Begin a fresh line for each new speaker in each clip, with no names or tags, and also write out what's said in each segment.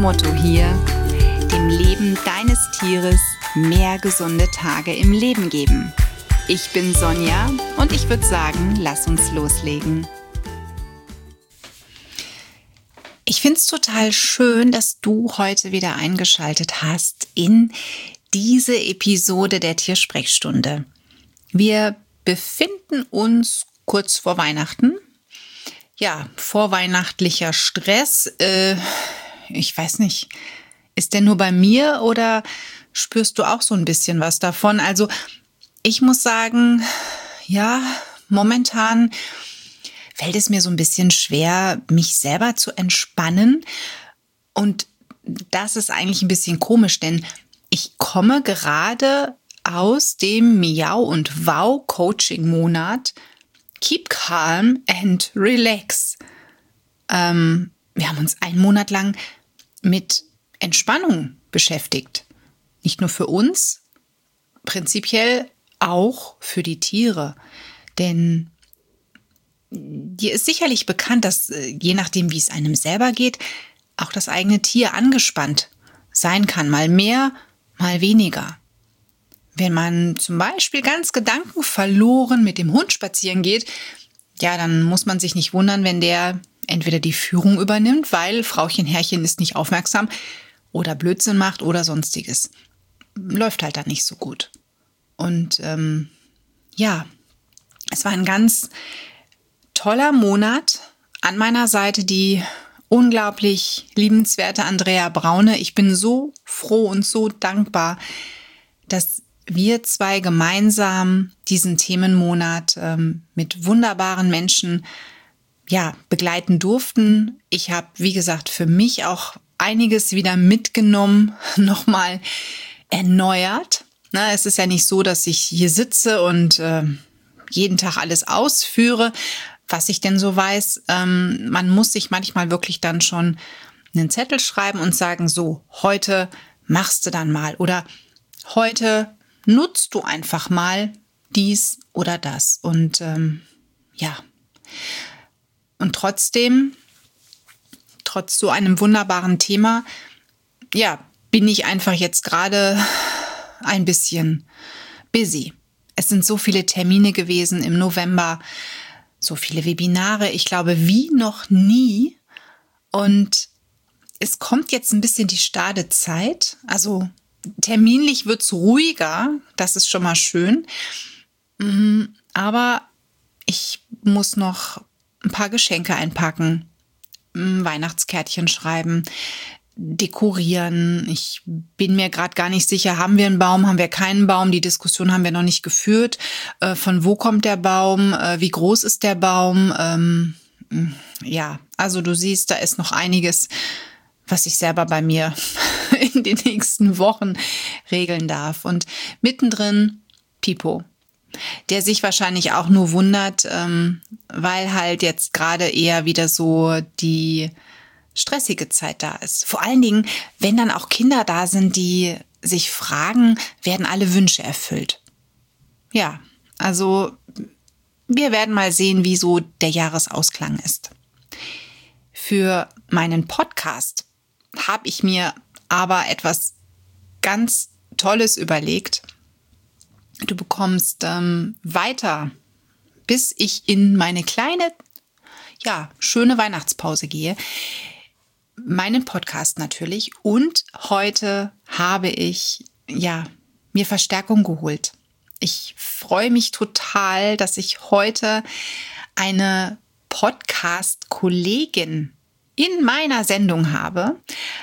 Motto hier: dem Leben deines Tieres mehr gesunde Tage im Leben geben. Ich bin Sonja und ich würde sagen, lass uns loslegen. Ich finde es total schön, dass du heute wieder eingeschaltet hast in diese Episode der Tiersprechstunde. Wir befinden uns kurz vor Weihnachten. Ja, vorweihnachtlicher Stress. Ich weiß nicht, ist der nur bei mir oder spürst du auch so ein bisschen was davon? Also ich muss sagen, ja, momentan fällt es mir so ein bisschen schwer, mich selber zu entspannen. Und das ist eigentlich ein bisschen komisch, denn ich komme gerade aus dem Miau- und Wow-Coaching-Monat Keep Calm and Relax. Wir haben uns einen Monat lang mit Entspannung beschäftigt. Nicht nur für uns, prinzipiell auch für die Tiere. Denn dir ist sicherlich bekannt, dass je nachdem, wie es einem selber geht, auch das eigene Tier angespannt sein kann. Mal mehr, mal weniger. Wenn man zum Beispiel ganz gedankenverloren mit dem Hund spazieren geht, ja, dann muss man sich nicht wundern, wenn der entweder die Führung übernimmt, weil Frauchen Herrchen ist nicht aufmerksam oder Blödsinn macht oder sonstiges. Läuft halt dann nicht so gut. Und ja, es war ein ganz toller Monat. An meiner Seite die unglaublich liebenswerte Andrea Braune. Ich bin so froh und so dankbar, dass wir zwei gemeinsam diesen Themenmonat mit wunderbaren Menschen begleiten durften. Ich habe, wie gesagt, für mich auch einiges wieder mitgenommen, nochmal erneuert. Na, es ist ja nicht so, dass ich hier sitze und jeden Tag alles ausführe, was ich denn so weiß. Man muss sich manchmal wirklich dann schon einen Zettel schreiben und sagen, so, heute machst du dann mal oder heute nutzt du einfach mal dies oder das. Und und trotzdem, trotz so einem wunderbaren Thema, bin ich einfach jetzt gerade ein bisschen busy. Es sind so viele Termine gewesen im November, so viele Webinare, ich glaube wie noch nie. Und es kommt jetzt ein bisschen die Stadezeit, also terminlich wird's ruhiger, das ist schon mal schön. Aber ich muss noch ein paar Geschenke einpacken, Weihnachtskärtchen schreiben, dekorieren. Ich bin mir gerade gar nicht sicher, haben wir einen Baum, haben wir keinen Baum? Die Diskussion haben wir noch nicht geführt. Von wo kommt der Baum? Wie groß ist der Baum? Also du siehst, da ist noch einiges, was ich selber bei mir in den nächsten Wochen regeln darf. Und mittendrin Pipo, der sich wahrscheinlich auch nur wundert, weil halt jetzt gerade eher wieder so die stressige Zeit da ist. Vor allen Dingen, wenn dann auch Kinder da sind, die sich fragen, werden alle Wünsche erfüllt? Ja, also wir werden mal sehen, wie so der Jahresausklang ist. Für meinen Podcast habe ich mir aber etwas ganz Tolles überlegt. Du bekommst weiter, bis ich in meine kleine, schöne Weihnachtspause gehe, meinen Podcast natürlich. Und heute habe ich, mir Verstärkung geholt. Ich freue mich total, dass ich heute eine Podcast-Kollegin in meiner Sendung habe.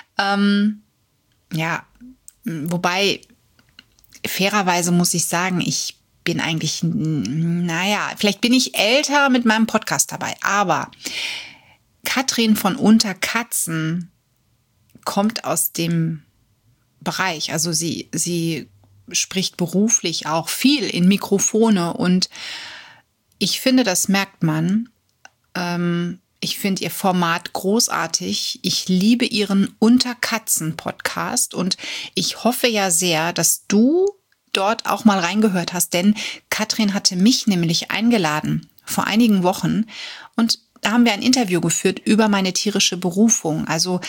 Wobei, fairerweise muss ich sagen, ich bin eigentlich, vielleicht bin ich älter mit meinem Podcast dabei, aber Katrin von Unterkatzen kommt aus dem Bereich, also sie spricht beruflich auch viel in Mikrofone und ich finde, das merkt man. Ich finde ihr Format großartig. Ich liebe ihren Unterkatzen-Podcast und ich hoffe ja sehr, dass du dort auch mal reingehört hast, denn Katrin hatte mich nämlich eingeladen vor einigen Wochen und da haben wir ein Interview geführt über meine tierische Berufung. Also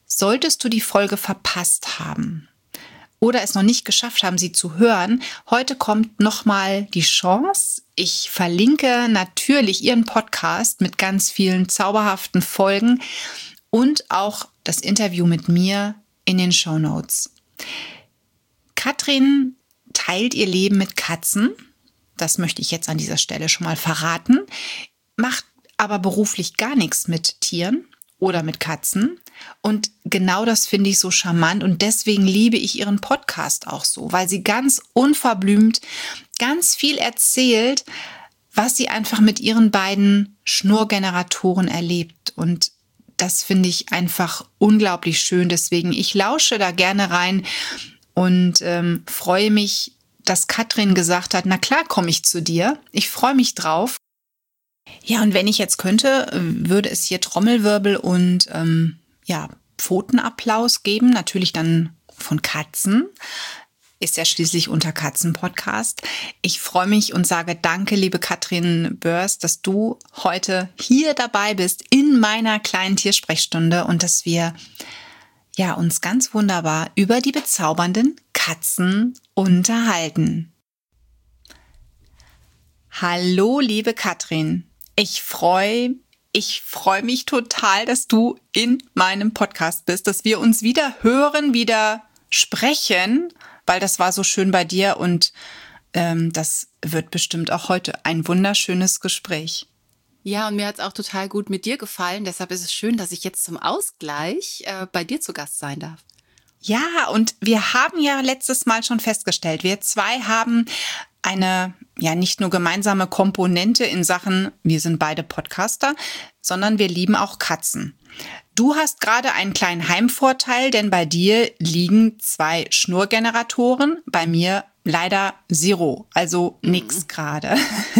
Solltest du die Folge verpasst haben oder es noch nicht geschafft haben, sie zu hören, heute kommt nochmal die Chance. Ich verlinke natürlich ihren Podcast mit ganz vielen zauberhaften Folgen und auch das Interview mit mir in den Shownotes. Katrin teilt ihr Leben mit Katzen. Das möchte ich jetzt an dieser Stelle schon mal verraten. Macht aber beruflich gar nichts mit Tieren oder mit Katzen. Und genau das finde ich so charmant und deswegen liebe ich ihren Podcast auch so, weil sie ganz unverblümt ganz viel erzählt, was sie einfach mit ihren beiden Schnurrgeneratoren erlebt. Und das finde ich einfach unglaublich schön. Deswegen, ich lausche da gerne rein und freue mich, dass Katrin gesagt hat, na klar komme ich zu dir. Ich freue mich drauf. Ja, und wenn ich jetzt könnte, würde es hier Trommelwirbel und Pfotenapplaus geben. Natürlich dann von Katzen. Ist ja schließlich unter Katzen-Podcast. Ich freue mich und sage danke, liebe Katrin Börs, dass du heute hier dabei bist in meiner kleinen Tiersprechstunde und dass wir uns ganz wunderbar über die bezaubernden Katzen unterhalten. Hallo, liebe Katrin. Ich freue mich total, dass du in meinem Podcast bist, dass wir uns wieder hören, wieder sprechen, weil das war so schön bei dir und das wird bestimmt auch heute ein wunderschönes Gespräch.
Ja, und mir hat es auch total gut mit dir gefallen. Deshalb ist es schön, dass ich jetzt zum Ausgleich bei dir zu Gast sein darf.
Ja, und wir haben ja letztes Mal schon festgestellt, wir zwei haben eine, nicht nur gemeinsame Komponente in Sachen, wir sind beide Podcaster, sondern wir lieben auch Katzen. Du hast gerade einen kleinen Heimvorteil, denn bei dir liegen 2 Schnurrgeneratoren, bei mir leider 0, also nix gerade.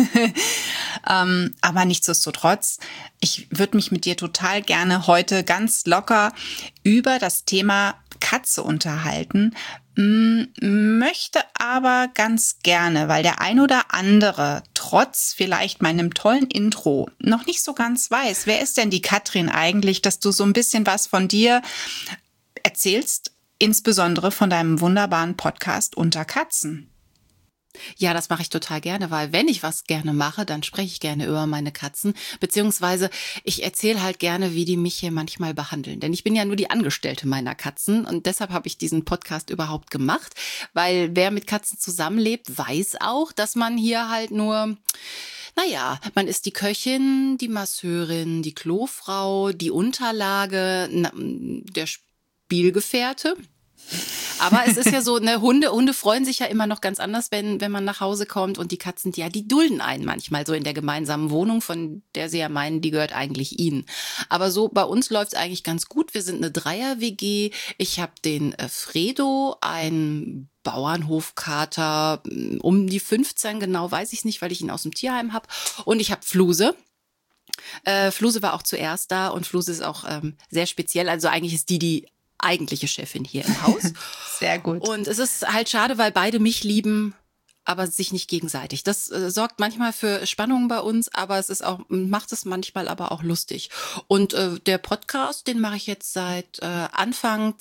Aber nichtsdestotrotz, ich würde mich mit dir total gerne heute ganz locker über das Thema Katze unterhalten, möchte aber ganz gerne, weil der ein oder andere trotz vielleicht meinem tollen Intro noch nicht so ganz weiß, wer ist denn die Katrin eigentlich, dass du so ein bisschen was von dir erzählst, insbesondere von deinem wunderbaren Podcast Unter Katzen.
Ja, das mache ich total gerne, weil wenn ich was gerne mache, dann spreche ich gerne über meine Katzen, beziehungsweise ich erzähle halt gerne, wie die mich hier manchmal behandeln. Denn ich bin ja nur die Angestellte meiner Katzen und deshalb habe ich diesen Podcast überhaupt gemacht, weil wer mit Katzen zusammenlebt, weiß auch, dass man hier halt nur... man ist die Köchin, die Masseurin, die Klofrau, die Unterlage, der Spielgefährte. Aber es ist ja so, Hunde freuen sich ja immer noch ganz anders, wenn man nach Hause kommt und die Katzen, die dulden einen manchmal so in der gemeinsamen Wohnung, von der sie ja meinen, die gehört eigentlich ihnen. Aber so bei uns läuft es eigentlich ganz gut. Wir sind eine Dreier-WG. Ich habe den Fredo, einen Bauernhofkater, um die 15 genau, weiß ich nicht, weil ich ihn aus dem Tierheim habe. Und ich habe Fluse. Fluse war auch zuerst da und Fluse ist auch sehr speziell. Also eigentlich ist die eigentliche Chefin hier im Haus.
Sehr gut.
Und es ist halt schade, weil beide mich lieben, aber sich nicht gegenseitig. Das sorgt manchmal für Spannungen bei uns, aber macht es manchmal aber auch lustig. Und der Podcast, den mache ich jetzt seit Anfang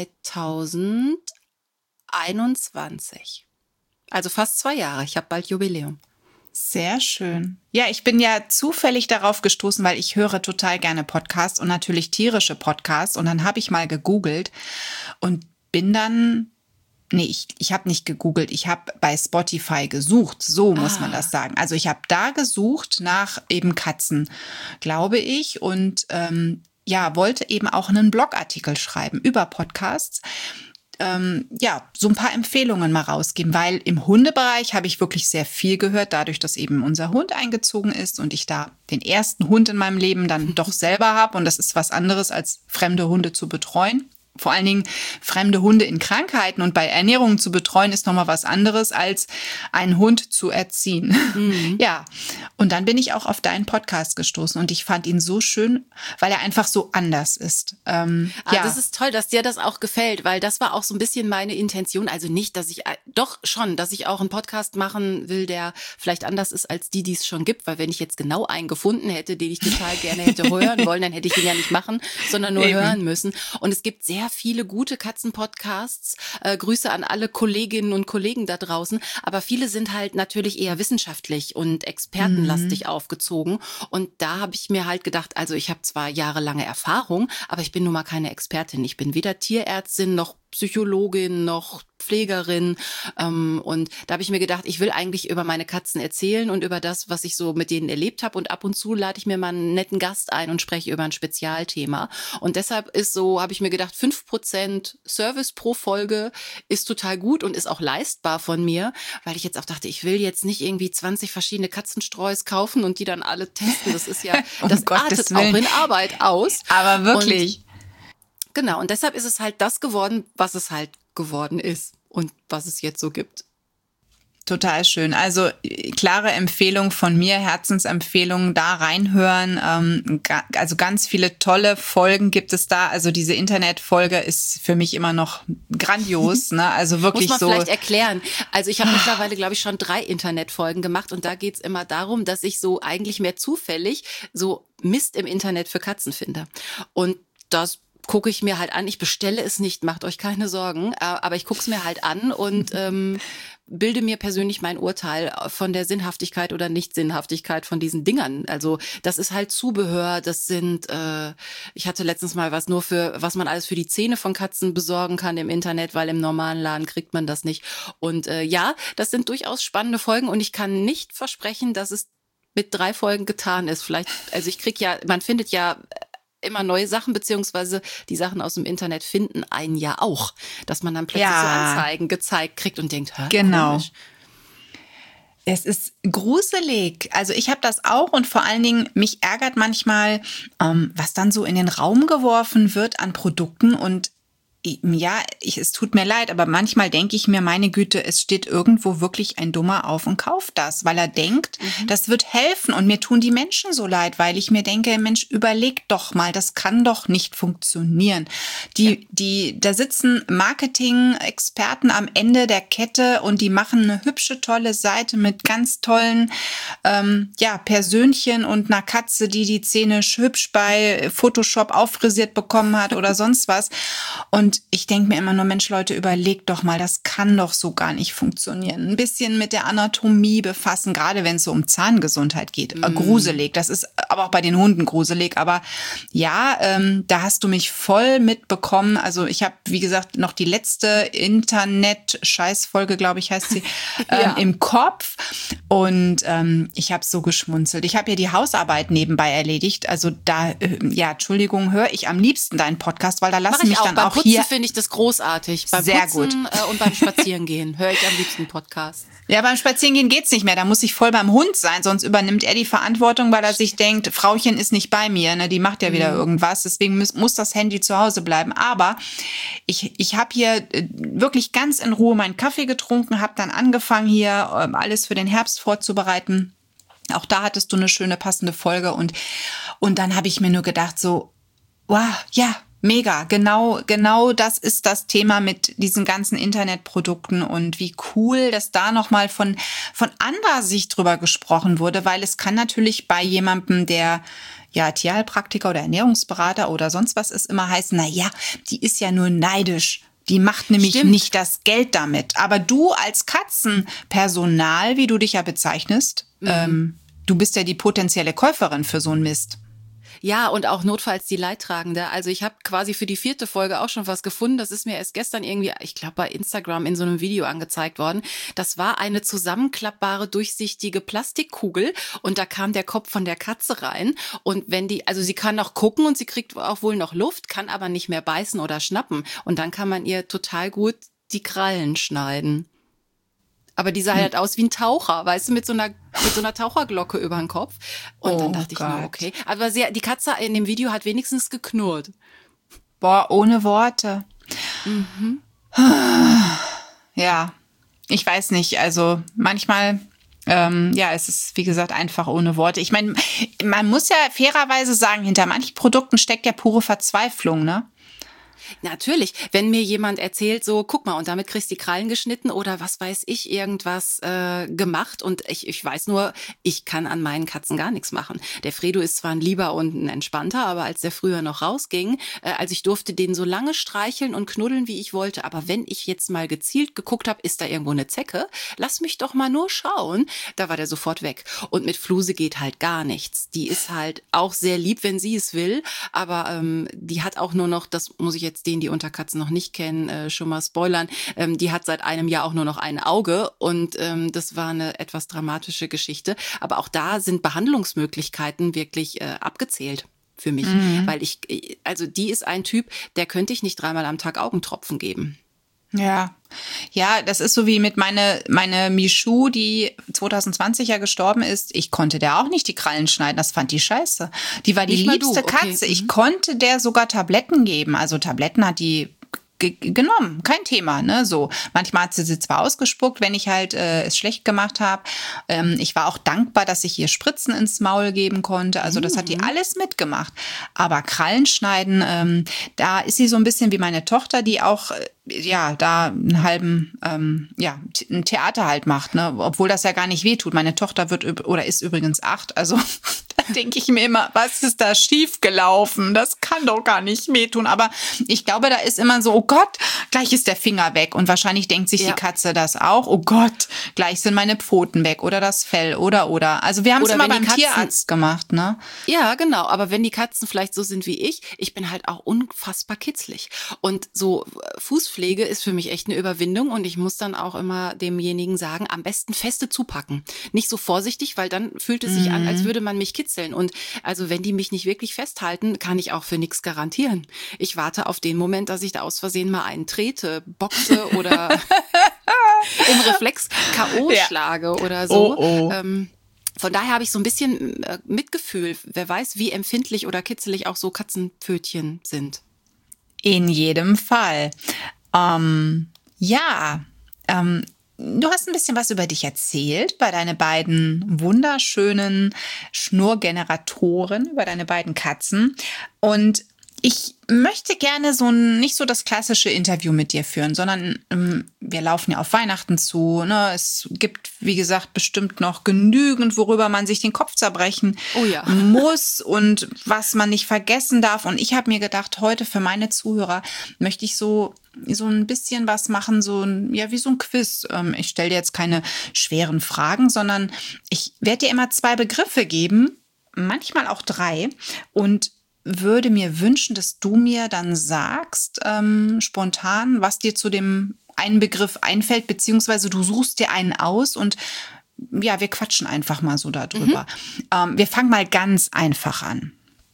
2021. Also fast 2 Jahre. Ich habe bald Jubiläum.
Sehr schön. Ja, ich bin ja zufällig darauf gestoßen, weil ich höre total gerne Podcasts und natürlich tierische Podcasts. Und dann habe ich mal gegoogelt und bin dann, ich habe nicht gegoogelt, ich habe bei Spotify gesucht, so muss man das sagen. Also ich habe da gesucht nach eben Katzen, glaube ich, und wollte eben auch einen Blogartikel schreiben über Podcasts. So ein paar Empfehlungen mal rausgeben, weil im Hundebereich habe ich wirklich sehr viel gehört, dadurch, dass eben unser Hund eingezogen ist und ich da den ersten Hund in meinem Leben dann doch selber habe und das ist was anderes, als fremde Hunde zu betreuen. vor allen Dingen fremde Hunde in Krankheiten und bei Ernährung zu betreuen, ist nochmal was anderes, als einen Hund zu erziehen. Mhm. Ja, und dann bin ich auch auf deinen Podcast gestoßen und ich fand ihn so schön, weil er einfach so anders ist.
Ja. Das ist toll, dass dir das auch gefällt, weil das war auch so ein bisschen meine Intention. Also nicht, dass ich auch einen Podcast machen will, der vielleicht anders ist als die es schon gibt, weil wenn ich jetzt genau einen gefunden hätte, den ich total gerne hätte hören wollen, dann hätte ich ihn ja nicht machen, sondern nur hören müssen. Und es gibt sehr viele gute Katzenpodcasts. Grüße an alle Kolleginnen und Kollegen da draußen. Aber viele sind halt natürlich eher wissenschaftlich und expertenlastig aufgezogen. Und da habe ich mir halt gedacht, also ich habe zwar jahrelange Erfahrung, aber ich bin nun mal keine Expertin. Ich bin weder Tierärztin noch Psychologin noch Pflegerin, und da habe ich mir gedacht, ich will eigentlich über meine Katzen erzählen und über das, was ich so mit denen erlebt habe, und ab und zu lade ich mir mal einen netten Gast ein und spreche über ein Spezialthema, und deshalb habe ich mir gedacht, 5% Service pro Folge ist total gut und ist auch leistbar von mir, weil ich jetzt auch dachte, ich will jetzt nicht irgendwie 20 verschiedene Katzenstreus kaufen und die dann alle testen, das ist ja, das artet auch in Arbeit aus.
Aber wirklich.
Genau, und deshalb ist es halt das geworden, was es halt geworden ist und was es jetzt so gibt.
Total schön. Also klare Empfehlung von mir, Herzensempfehlung, da reinhören. Also ganz viele tolle Folgen gibt es da. Also diese Internetfolge ist für mich immer noch grandios. Ne? Also wirklich
muss
man
so. Vielleicht erklären. Also ich habe mittlerweile, glaube ich, schon 3 Internetfolgen gemacht, und da geht's immer darum, dass ich so eigentlich mehr zufällig so Mist im Internet für Katzen finde. Und das gucke ich mir halt an. Ich bestelle es nicht, macht euch keine Sorgen, aber ich gucke es mir halt an und bilde mir persönlich mein Urteil von der Sinnhaftigkeit oder Nicht-Sinnhaftigkeit von diesen Dingern. Also das ist halt Zubehör, das sind, ich hatte letztens mal was man alles für die Zähne von Katzen besorgen kann im Internet, weil im normalen Laden kriegt man das nicht. Und ja, das sind durchaus spannende Folgen, und ich kann nicht versprechen, dass es mit 3 Folgen getan ist. Vielleicht, also man findet ja immer neue Sachen, beziehungsweise die Sachen aus dem Internet finden einen ja auch, dass man dann plötzlich so Anzeigen gezeigt kriegt und denkt,
genau.
Komisch.
Es ist gruselig. Also ich habe das auch, und vor allen Dingen, mich ärgert manchmal, was dann so in den Raum geworfen wird an Produkten, und ja, es tut mir leid, aber manchmal denke ich mir, meine Güte, es steht irgendwo wirklich ein Dummer auf und kauft das, weil er denkt, das wird helfen, und mir tun die Menschen so leid, weil ich mir denke, Mensch, überleg doch mal, das kann doch nicht funktionieren. Da sitzen Marketing-Experten am Ende der Kette, und die machen eine hübsche, tolle Seite mit ganz tollen Persönchen und einer Katze, die Zähne hübsch bei Photoshop auffrisiert bekommen hat oder sonst was. Und ich denke mir immer nur, Mensch, Leute, überlegt doch mal, das kann doch so gar nicht funktionieren. Ein bisschen mit der Anatomie befassen, gerade wenn es so um Zahngesundheit geht. Gruselig, das ist aber auch bei den Hunden gruselig. Aber ja, da hast du mich voll mitbekommen. Also ich habe, wie gesagt, noch die letzte Internet-Scheißfolge, glaube ich, heißt sie, im Kopf. Und ich habe so geschmunzelt. Ich habe ja die Hausarbeit nebenbei erledigt. Also da, Entschuldigung, höre ich am liebsten deinen Podcast, weil da lassen mich dann auch hier...
Finde ich das großartig. Beim
sehr
Putzen,
gut.
Und beim Spazierengehen höre ich am liebsten Podcast.
Ja, beim Spazierengehen geht's nicht mehr. Da muss ich voll beim Hund sein, sonst übernimmt er die Verantwortung, weil er sich denkt, Frauchen ist nicht bei mir, ne? Die macht ja wieder irgendwas. Deswegen muss das Handy zu Hause bleiben. Aber ich habe hier wirklich ganz in Ruhe meinen Kaffee getrunken, habe dann angefangen, hier alles für den Herbst vorzubereiten. Auch da hattest du eine schöne, passende Folge. Und dann habe ich mir nur gedacht, so, wow, ja, mega, genau das ist das Thema mit diesen ganzen Internetprodukten, und wie cool, dass da nochmal von anderer Sicht drüber gesprochen wurde, weil es kann natürlich bei jemandem, der Tierheilpraktiker oder Ernährungsberater oder sonst was ist, immer heißen, die ist ja nur neidisch. Die macht nämlich nicht das Geld damit. Aber du als Katzenpersonal, wie du dich ja bezeichnest, du bist ja die potenzielle Käuferin für so einen Mist.
Ja, und auch notfalls die Leidtragende. Also ich habe quasi für die 4. Folge auch schon was gefunden. Das ist mir erst gestern irgendwie, ich glaube, bei Instagram in so einem Video angezeigt worden. Das war eine zusammenklappbare, durchsichtige Plastikkugel, und da kam der Kopf von der Katze rein. Und sie kann noch gucken und sie kriegt auch wohl noch Luft, kann aber nicht mehr beißen oder schnappen. Und dann kann man ihr total gut die Krallen schneiden. Aber die sah halt aus wie ein Taucher, weißt du, mit so einer Taucherglocke über den Kopf. Und dann dachte ich mir, okay. Aber die Katze in dem Video hat wenigstens geknurrt.
Boah, ohne Worte. Ja, ich weiß nicht. Also manchmal, es ist, wie gesagt, einfach ohne Worte. Ich meine, man muss ja fairerweise sagen, hinter manchen Produkten steckt ja pure Verzweiflung, ne?
Natürlich, wenn mir jemand erzählt, so, guck mal, und damit kriegst du die Krallen geschnitten oder was weiß ich, irgendwas gemacht und ich weiß nur, ich kann an meinen Katzen gar nichts machen. Der Fredo ist zwar ein Lieber und ein Entspannter, aber als der früher noch rausging, also ich durfte den so lange streicheln und knuddeln, wie ich wollte, aber wenn ich jetzt mal gezielt geguckt habe, ist da irgendwo eine Zecke, lass mich doch mal nur schauen, da war der sofort weg. Und mit Fluse geht halt gar nichts. Die ist halt auch sehr lieb, wenn sie es will, aber die hat auch nur noch, das muss ich jetzt denen, die Unterkatzen noch nicht kennen, schon mal spoilern, die hat seit einem Jahr auch nur noch ein Auge und das war eine etwas dramatische Geschichte. Aber auch da sind Behandlungsmöglichkeiten wirklich abgezählt für mich, weil also die ist ein Typ, der könnte ich nicht 3-mal am Tag Augentropfen geben.
Ja, das ist so wie mit meine Michu, die 2020 ja gestorben ist. Ich konnte der auch nicht die Krallen schneiden. Das fand die scheiße. Die war die liebste Katze. Ich konnte der sogar Tabletten geben. Also Tabletten hat die genommen, kein Thema, ne, so. Manchmal hat sie zwar ausgespuckt, wenn ich halt es schlecht gemacht habe. Ich war auch dankbar, dass ich ihr Spritzen ins Maul geben konnte. Also das hat die alles mitgemacht. Aber Krallen schneiden, da ist sie so ein bisschen wie meine Tochter, die auch da einen halben, ein Theater halt macht, ne, obwohl das ja gar nicht wehtut. Meine Tochter ist übrigens 8, also da denke ich mir immer, was ist da schief gelaufen? Das kann doch gar nicht wehtun. Aber ich glaube, da ist immer so, oh Gott, gleich ist der Finger weg. Und wahrscheinlich denkt sich die Katze das auch. Oh Gott, gleich sind meine Pfoten weg oder das Fell oder. Also wir haben es immer beim Tierarzt gemacht, ne?
Ja, genau. Aber wenn die Katzen vielleicht so sind wie ich bin halt auch unfassbar kitzlig. Und so Fußpflege ist für mich echt eine Überwindung. Und ich muss dann auch immer demjenigen sagen, am besten feste zupacken. Nicht so vorsichtig, weil dann fühlt es sich an, als würde man mich kitzeln. Und also wenn die mich nicht wirklich festhalten, kann ich auch für nichts garantieren. Ich warte auf den Moment, dass ich da aus Versehen mal einen trete, boxe oder im Reflex K.O. schlage oder so. Von daher habe ich so ein bisschen Mitgefühl. Wer weiß, wie empfindlich oder kitzelig auch so Katzenpfötchen sind.
In jedem Fall. Du hast ein bisschen was über dich erzählt, bei deine beiden wunderschönen Schnurrgeneratoren, über deine beiden Katzen. Und ich möchte gerne nicht so das klassische Interview mit dir führen, sondern wir laufen ja auf Weihnachten zu. Ne? Es gibt, wie gesagt, bestimmt noch genügend, worüber man sich den Kopf zerbrechen muss und was man nicht vergessen darf. Und ich habe mir gedacht, heute für meine Zuhörer möchte ich so ein bisschen was machen, wie so ein Quiz. Ich stelle dir jetzt keine schweren Fragen, sondern ich werde dir immer 2 Begriffe geben, manchmal auch 3 und würde mir wünschen, dass du mir dann sagst, spontan, was dir zu dem einen Begriff einfällt, beziehungsweise du suchst dir einen aus und ja, wir quatschen einfach mal so darüber. Wir fangen mal ganz einfach an.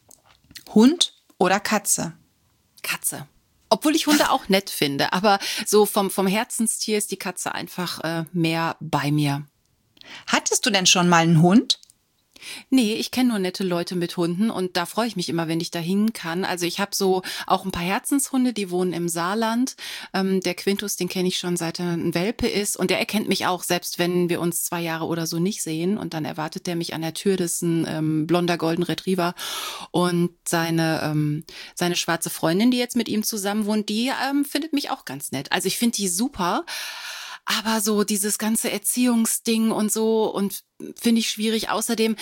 Hund oder Katze?
Katze. Obwohl ich Hunde auch nett finde, aber so vom Herzenstier ist die Katze einfach mehr bei mir.
Hattest du denn schon mal einen Hund?
Nee, ich kenne nur nette Leute mit Hunden und da freue ich mich immer, wenn ich dahin kann. Also ich habe so auch ein paar Herzenshunde, die wohnen im Saarland. Der Quintus, den kenne ich schon seit er ein Welpe ist und der erkennt mich auch, selbst wenn wir uns 2 Jahre oder so nicht sehen. Und dann erwartet der mich an der Tür, das ist ein blonder Golden Retriever und seine schwarze Freundin, die jetzt mit ihm zusammen wohnt, die findet mich auch ganz nett. Also ich finde die super. Aber so dieses ganze Erziehungsding und so und finde ich schwierig. Außerdem,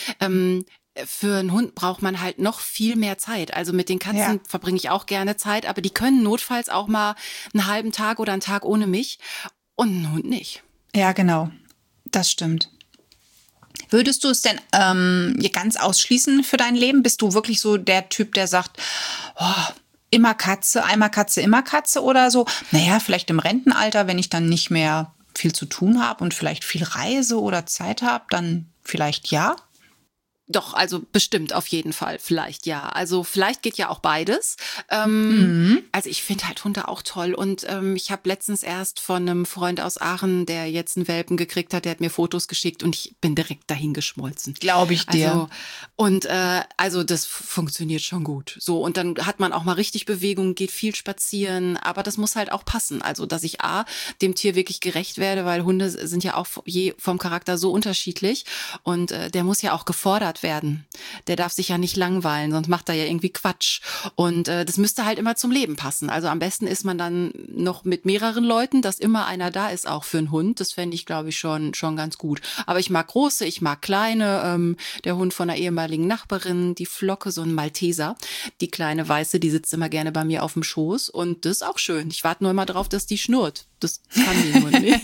für einen Hund braucht man halt noch viel mehr Zeit. Also mit den Katzen verbringe ich auch gerne Zeit, aber die können notfalls auch mal einen halben Tag oder einen Tag ohne mich und ein Hund nicht.
Ja, genau. Das stimmt. Würdest du es denn ganz ausschließen für dein Leben? Bist du wirklich so der Typ, der sagt, immer Katze, einmal Katze, immer Katze oder so? Naja, vielleicht im Rentenalter, wenn ich dann nicht mehr viel zu tun habe und vielleicht viel reise oder Zeit habe, dann vielleicht ja?
Doch, also bestimmt auf jeden Fall, vielleicht ja. Also vielleicht geht ja auch beides. Also ich finde halt Hunde auch toll und ich habe letztens erst von einem Freund aus Aachen, der jetzt einen Welpen gekriegt hat, der hat mir Fotos geschickt und ich bin direkt dahin geschmolzen.
Glaube ich dir.
Also und also das funktioniert schon gut. So und dann hat man auch mal richtig Bewegung, geht viel spazieren, aber das muss halt auch passen. Also dass ich dem Tier wirklich gerecht werde, weil Hunde sind ja auch je vom Charakter so unterschiedlich und der muss ja auch gefordert werden. Der darf sich ja nicht langweilen, sonst macht er ja irgendwie Quatsch. Und das müsste halt immer zum Leben passen. Also am besten ist man dann noch mit mehreren Leuten, dass immer einer da ist, auch für einen Hund. Das fände ich, glaube ich, schon ganz gut. Aber ich mag große, ich mag kleine. Der Hund von einer ehemaligen Nachbarin, die Flocke, so ein Malteser. Die kleine Weiße, die sitzt immer gerne bei mir auf dem Schoß. Und das ist auch schön. Ich warte nur immer drauf, dass die schnurrt. Das kann die nur nicht.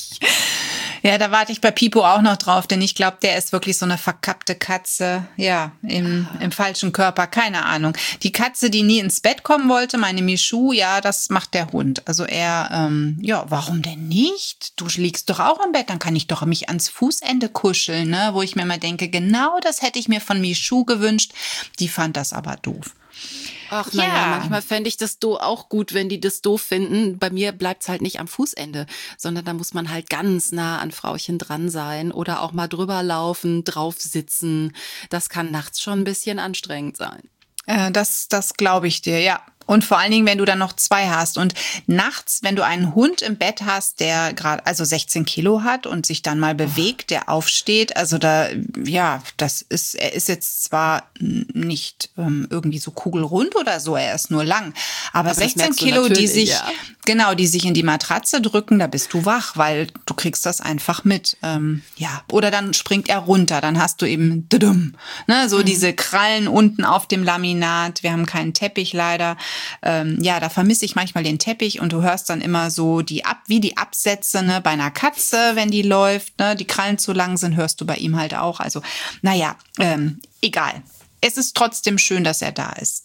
Ja, da warte ich bei Pipo auch noch drauf, denn ich glaube, der ist wirklich so eine verkappte Katze, ja, im falschen Körper, keine Ahnung. Die Katze, die nie ins Bett kommen wollte, meine Michu, ja, das macht der Hund. Also er, ja, warum denn nicht? Du liegst doch auch im Bett, dann kann ich doch mich ans Fußende kuscheln, ne? Wo ich mir mal denke, genau das hätte ich mir von Michu gewünscht. Die fand das aber doof.
Ach, naja, manchmal fände ich das auch gut, wenn die das doof finden. Bei mir bleibt's halt nicht am Fußende, sondern da muss man halt ganz nah an Frauchen dran sein oder auch mal drüber laufen, drauf sitzen. Das kann nachts schon ein bisschen anstrengend sein.
Das glaube ich dir, ja. Und vor allen Dingen, wenn du dann noch zwei hast. Und nachts, wenn du einen Hund im Bett hast, der gerade 16 Kilo hat und sich dann mal bewegt, der aufsteht, also da, ja, er ist jetzt zwar nicht irgendwie so kugelrund oder so, er ist nur lang, aber 16 Kilo, die sich in die Matratze drücken, da bist du wach, weil du kriegst das einfach mit. Ja, oder dann springt er runter, dann hast du eben diese Krallen unten auf dem Laminat. Wir haben keinen Teppich leider. Ja, da vermisse ich manchmal den Teppich und du hörst dann immer so die Absätze, ne, bei einer Katze, wenn die läuft, ne, die Krallen zu lang sind, hörst du bei ihm halt auch. Also, naja, egal. Es ist trotzdem schön, dass er da ist.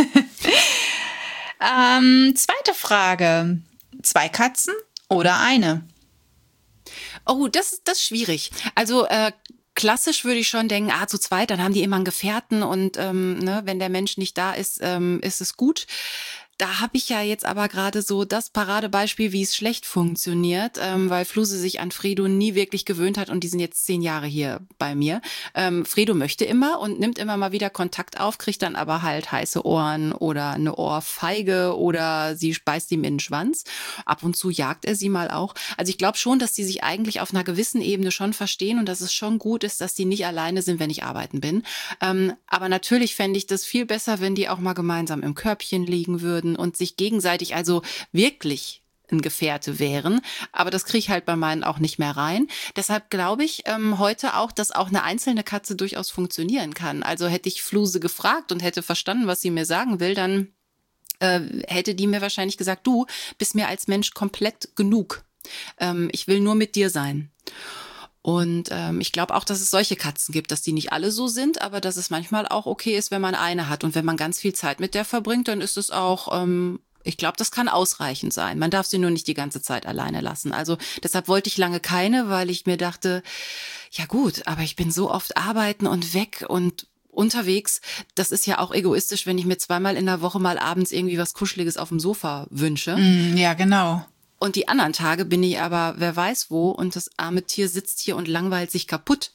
Zweite Frage. 2 Katzen oder eine?
Oh, das ist schwierig. Also, klassisch würde ich schon denken, zu zweit, dann haben die immer einen Gefährten und wenn der Mensch nicht da ist, ist es gut. Da habe ich ja jetzt aber gerade so das Paradebeispiel, wie es schlecht funktioniert, weil Fluse sich an Fredo nie wirklich gewöhnt hat und die sind jetzt 10 Jahre hier bei mir. Fredo möchte immer und nimmt immer mal wieder Kontakt auf, kriegt dann aber halt heiße Ohren oder eine Ohrfeige oder sie beißt ihm in den Schwanz. Ab und zu jagt er sie mal auch. Also ich glaube schon, dass die sich eigentlich auf einer gewissen Ebene schon verstehen und dass es schon gut ist, dass die nicht alleine sind, wenn ich arbeiten bin. Aber natürlich fände ich das viel besser, wenn die auch mal gemeinsam im Körbchen liegen würden und sich gegenseitig also wirklich ein Gefährte wären. Aber das kriege ich halt bei meinen auch nicht mehr rein. Deshalb glaube ich heute auch, dass auch eine einzelne Katze durchaus funktionieren kann. Also hätte ich Fluse gefragt und hätte verstanden, was sie mir sagen will, dann hätte die mir wahrscheinlich gesagt, du bist mir als Mensch komplett genug. Ich will nur mit dir sein. Und ich glaube auch, dass es solche Katzen gibt, dass die nicht alle so sind, aber dass es manchmal auch okay ist, wenn man eine hat. Und wenn man ganz viel Zeit mit der verbringt, dann ist es auch, ich glaube, das kann ausreichend sein. Man darf sie nur nicht die ganze Zeit alleine lassen. Also deshalb wollte ich lange keine, weil ich mir dachte, ja gut, aber ich bin so oft arbeiten und weg und unterwegs. Das ist ja auch egoistisch, wenn ich mir 2-mal in der Woche mal abends irgendwie was Kuscheliges auf dem Sofa wünsche.
Ja, genau.
Und die anderen Tage bin ich aber wer weiß wo und das arme Tier sitzt hier und langweilt sich kaputt.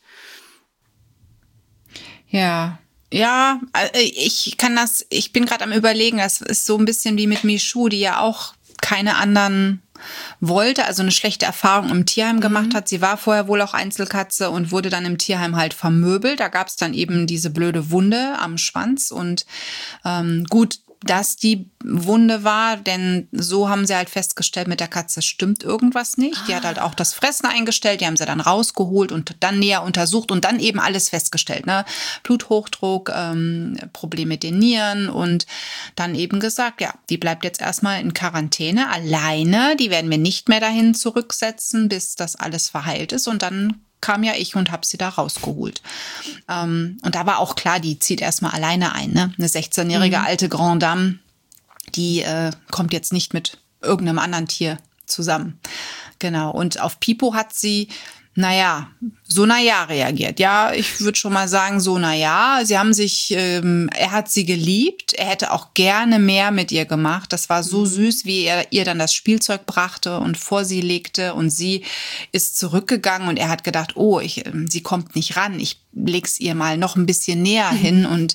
Ja, ich bin gerade am Überlegen, das ist so ein bisschen wie mit Michu, die ja auch keine anderen wollte, also eine schlechte Erfahrung im Tierheim gemacht hat. Sie war vorher wohl auch Einzelkatze und wurde dann im Tierheim halt vermöbelt. Da gab es dann eben diese blöde Wunde am Schwanz und gut, dass die Wunde war, denn so haben sie halt festgestellt, mit der Katze stimmt irgendwas nicht. Die hat halt auch das Fressen eingestellt, die haben sie dann rausgeholt und dann näher untersucht und dann eben alles festgestellt, ne? Bluthochdruck, Problem mit den Nieren und dann eben gesagt, ja, die bleibt jetzt erstmal in Quarantäne alleine, die werden wir nicht mehr dahin zurücksetzen, bis das alles verheilt ist und dann kam ja ich und habe sie da rausgeholt. Und da war auch klar, die zieht erstmal alleine ein. Ne? Eine 16-jährige alte Grande Dame, die kommt jetzt nicht mit irgendeinem anderen Tier zusammen. Genau. Und auf Pipo hat sie, so na ja reagiert. Ja, ich würde schon mal sagen, so na ja. Sie haben sich, er hat sie geliebt. Er hätte auch gerne mehr mit ihr gemacht. Das war so süß, wie er ihr dann das Spielzeug brachte und vor sie legte. Und sie ist zurückgegangen und er hat gedacht, oh, sie kommt nicht ran. Ich leg's ihr mal noch ein bisschen näher hin. Und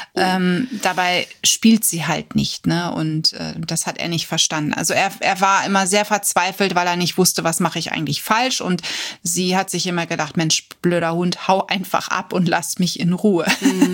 dabei spielt sie halt nicht, ne? Und das hat er nicht verstanden. Also er war immer sehr verzweifelt, weil er nicht wusste, was mache ich eigentlich falsch. Und sie hat sich immer gedacht, Mensch, blöder Hund, hau einfach ab und lass mich in Ruhe.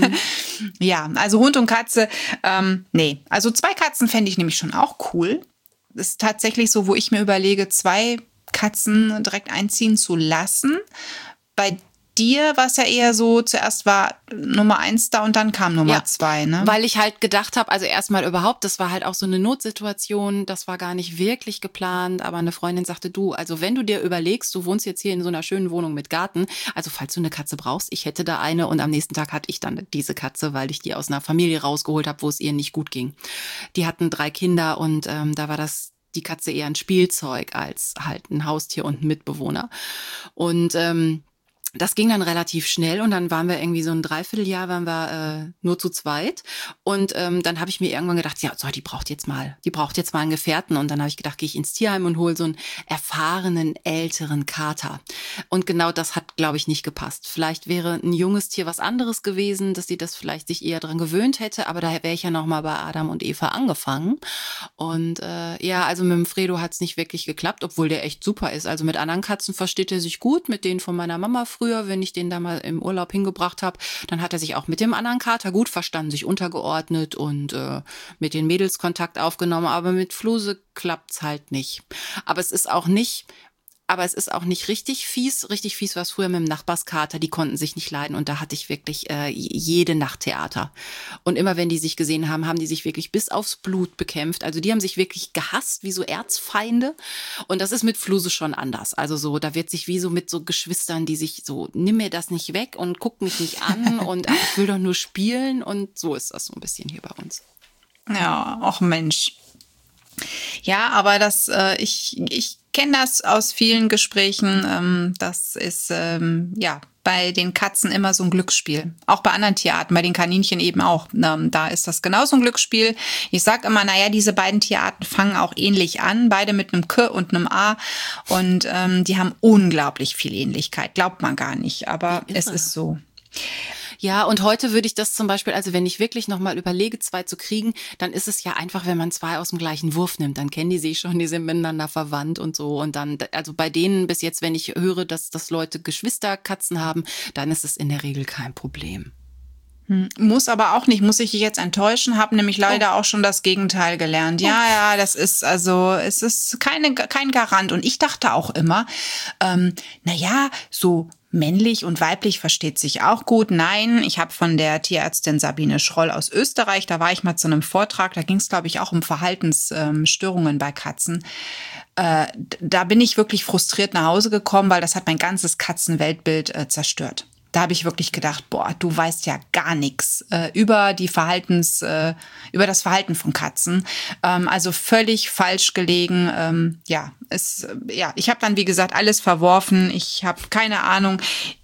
Ja, also Hund und Katze, nee. Also 2 Katzen fände ich nämlich schon auch cool. Das ist tatsächlich so, wo ich mir überlege, 2 Katzen direkt einziehen zu lassen. Bei dir war es ja eher so, zuerst war Nummer 1 da und dann kam Nummer 2, ne?
Weil ich halt gedacht habe, also erstmal überhaupt, das war halt auch so eine Notsituation, das war gar nicht wirklich geplant, aber eine Freundin sagte, du, also wenn du dir überlegst, du wohnst jetzt hier in so einer schönen Wohnung mit Garten, also falls du eine Katze brauchst, ich hätte da eine und am nächsten Tag hatte ich dann diese Katze, weil ich die aus einer Familie rausgeholt habe, wo es ihr nicht gut ging. Die hatten 3 Kinder und da war die Katze eher ein Spielzeug als halt ein Haustier und ein Mitbewohner. Und das ging dann relativ schnell und dann waren wir irgendwie so ein Dreivierteljahr waren wir nur zu zweit und dann habe ich mir irgendwann gedacht, ja, so, die braucht jetzt mal einen Gefährten und dann habe ich gedacht, gehe ich ins Tierheim und hole so einen erfahrenen älteren Kater und genau das hat, glaube ich, nicht gepasst. Vielleicht wäre ein junges Tier was anderes gewesen, dass sie das vielleicht sich eher dran gewöhnt hätte, aber da wäre ich ja noch mal bei Adam und Eva angefangen und ja, also mit dem Fredo hat es nicht wirklich geklappt, obwohl der echt super ist. Also mit anderen Katzen versteht er sich gut, mit denen von meiner Mama früher, wenn ich den da mal im Urlaub hingebracht habe, dann hat er sich auch mit dem anderen Kater gut verstanden, sich untergeordnet und mit den Mädels Kontakt aufgenommen. Aber mit Fluse klappt's halt nicht. Aber es ist auch nicht richtig fies. Richtig fies war es früher mit dem Nachbarskater. Die konnten sich nicht leiden und da hatte ich wirklich jede Nacht Theater. Und immer wenn die sich gesehen haben, haben die sich wirklich bis aufs Blut bekämpft. Also die haben sich wirklich gehasst, wie so Erzfeinde. Und das ist mit Fluse schon anders. Also so, da wird sich wie so mit so Geschwistern, die sich so, nimm mir das nicht weg und guck mich nicht an und ich will doch nur spielen. Und so ist das so ein bisschen hier bei uns.
Ja, ach Mensch. Ja, aber ich kenne das aus vielen Gesprächen. Das ist ja bei den Katzen immer so ein Glücksspiel. Auch bei anderen Tierarten, bei den Kaninchen eben auch. Da ist das genauso ein Glücksspiel. Ich sag immer, naja, diese beiden Tierarten fangen auch ähnlich an, beide mit einem K und einem A. Und die haben unglaublich viel Ähnlichkeit. Glaubt man gar nicht, aber es ist so.
Ja, und heute würde ich das zum Beispiel, also wenn ich wirklich nochmal überlege, 2 zu kriegen, dann ist es ja einfach, wenn man 2 aus dem gleichen Wurf nimmt, dann kennen die sich schon, die sind miteinander verwandt und so. Und dann, also bei denen bis jetzt, wenn ich höre, dass Leute Geschwisterkatzen haben, dann ist es in der Regel kein Problem.
Muss aber auch nicht, muss ich dich jetzt enttäuschen, habe nämlich leider auch schon das Gegenteil gelernt. Ja, das ist also, es ist kein Garant. Und ich dachte auch immer, naja, so männlich und weiblich versteht sich auch gut. Nein, ich habe von der Tierärztin Sabine Schroll aus Österreich, da war ich mal zu einem Vortrag, da ging es, glaube ich, auch um Verhaltensstörungen bei Katzen. Da bin ich wirklich frustriert nach Hause gekommen, weil das hat mein ganzes Katzenweltbild zerstört. Da habe ich wirklich gedacht, boah, du weißt ja gar nichts über das Verhalten von Katzen. Also völlig falsch gelegen. Ich habe dann, wie gesagt, alles verworfen. Ich habe keine Ahnung.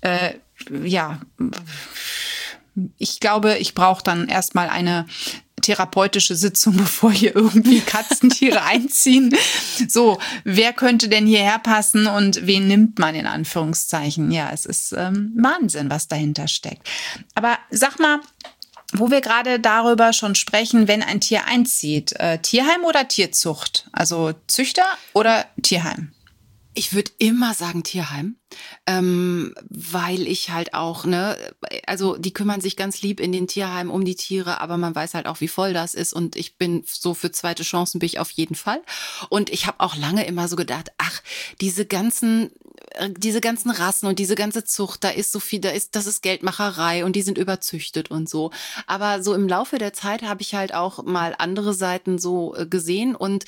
Ich glaube, ich brauche dann erstmal eine therapeutische Sitzung, bevor hier irgendwie Katzentiere einziehen. So, wer könnte denn hierher passen und wen nimmt man in Anführungszeichen? Ja, es ist Wahnsinn, was dahinter steckt. Aber sag mal, wo wir gerade darüber schon sprechen, wenn ein Tier einzieht, Tierheim oder Tierzucht? Also Züchter oder Tierheim?
Ich würde immer sagen Tierheim, weil ich halt auch, also die kümmern sich ganz lieb in den Tierheimen um die Tiere, aber man weiß halt auch, wie voll das ist und ich bin so für zweite Chancen bin ich auf jeden Fall. Und ich habe auch lange immer so gedacht, ach, diese ganzen Rassen und diese ganze Zucht, da ist so viel, das ist Geldmacherei und die sind überzüchtet und so. Aber so im Laufe der Zeit habe ich halt auch mal andere Seiten so gesehen und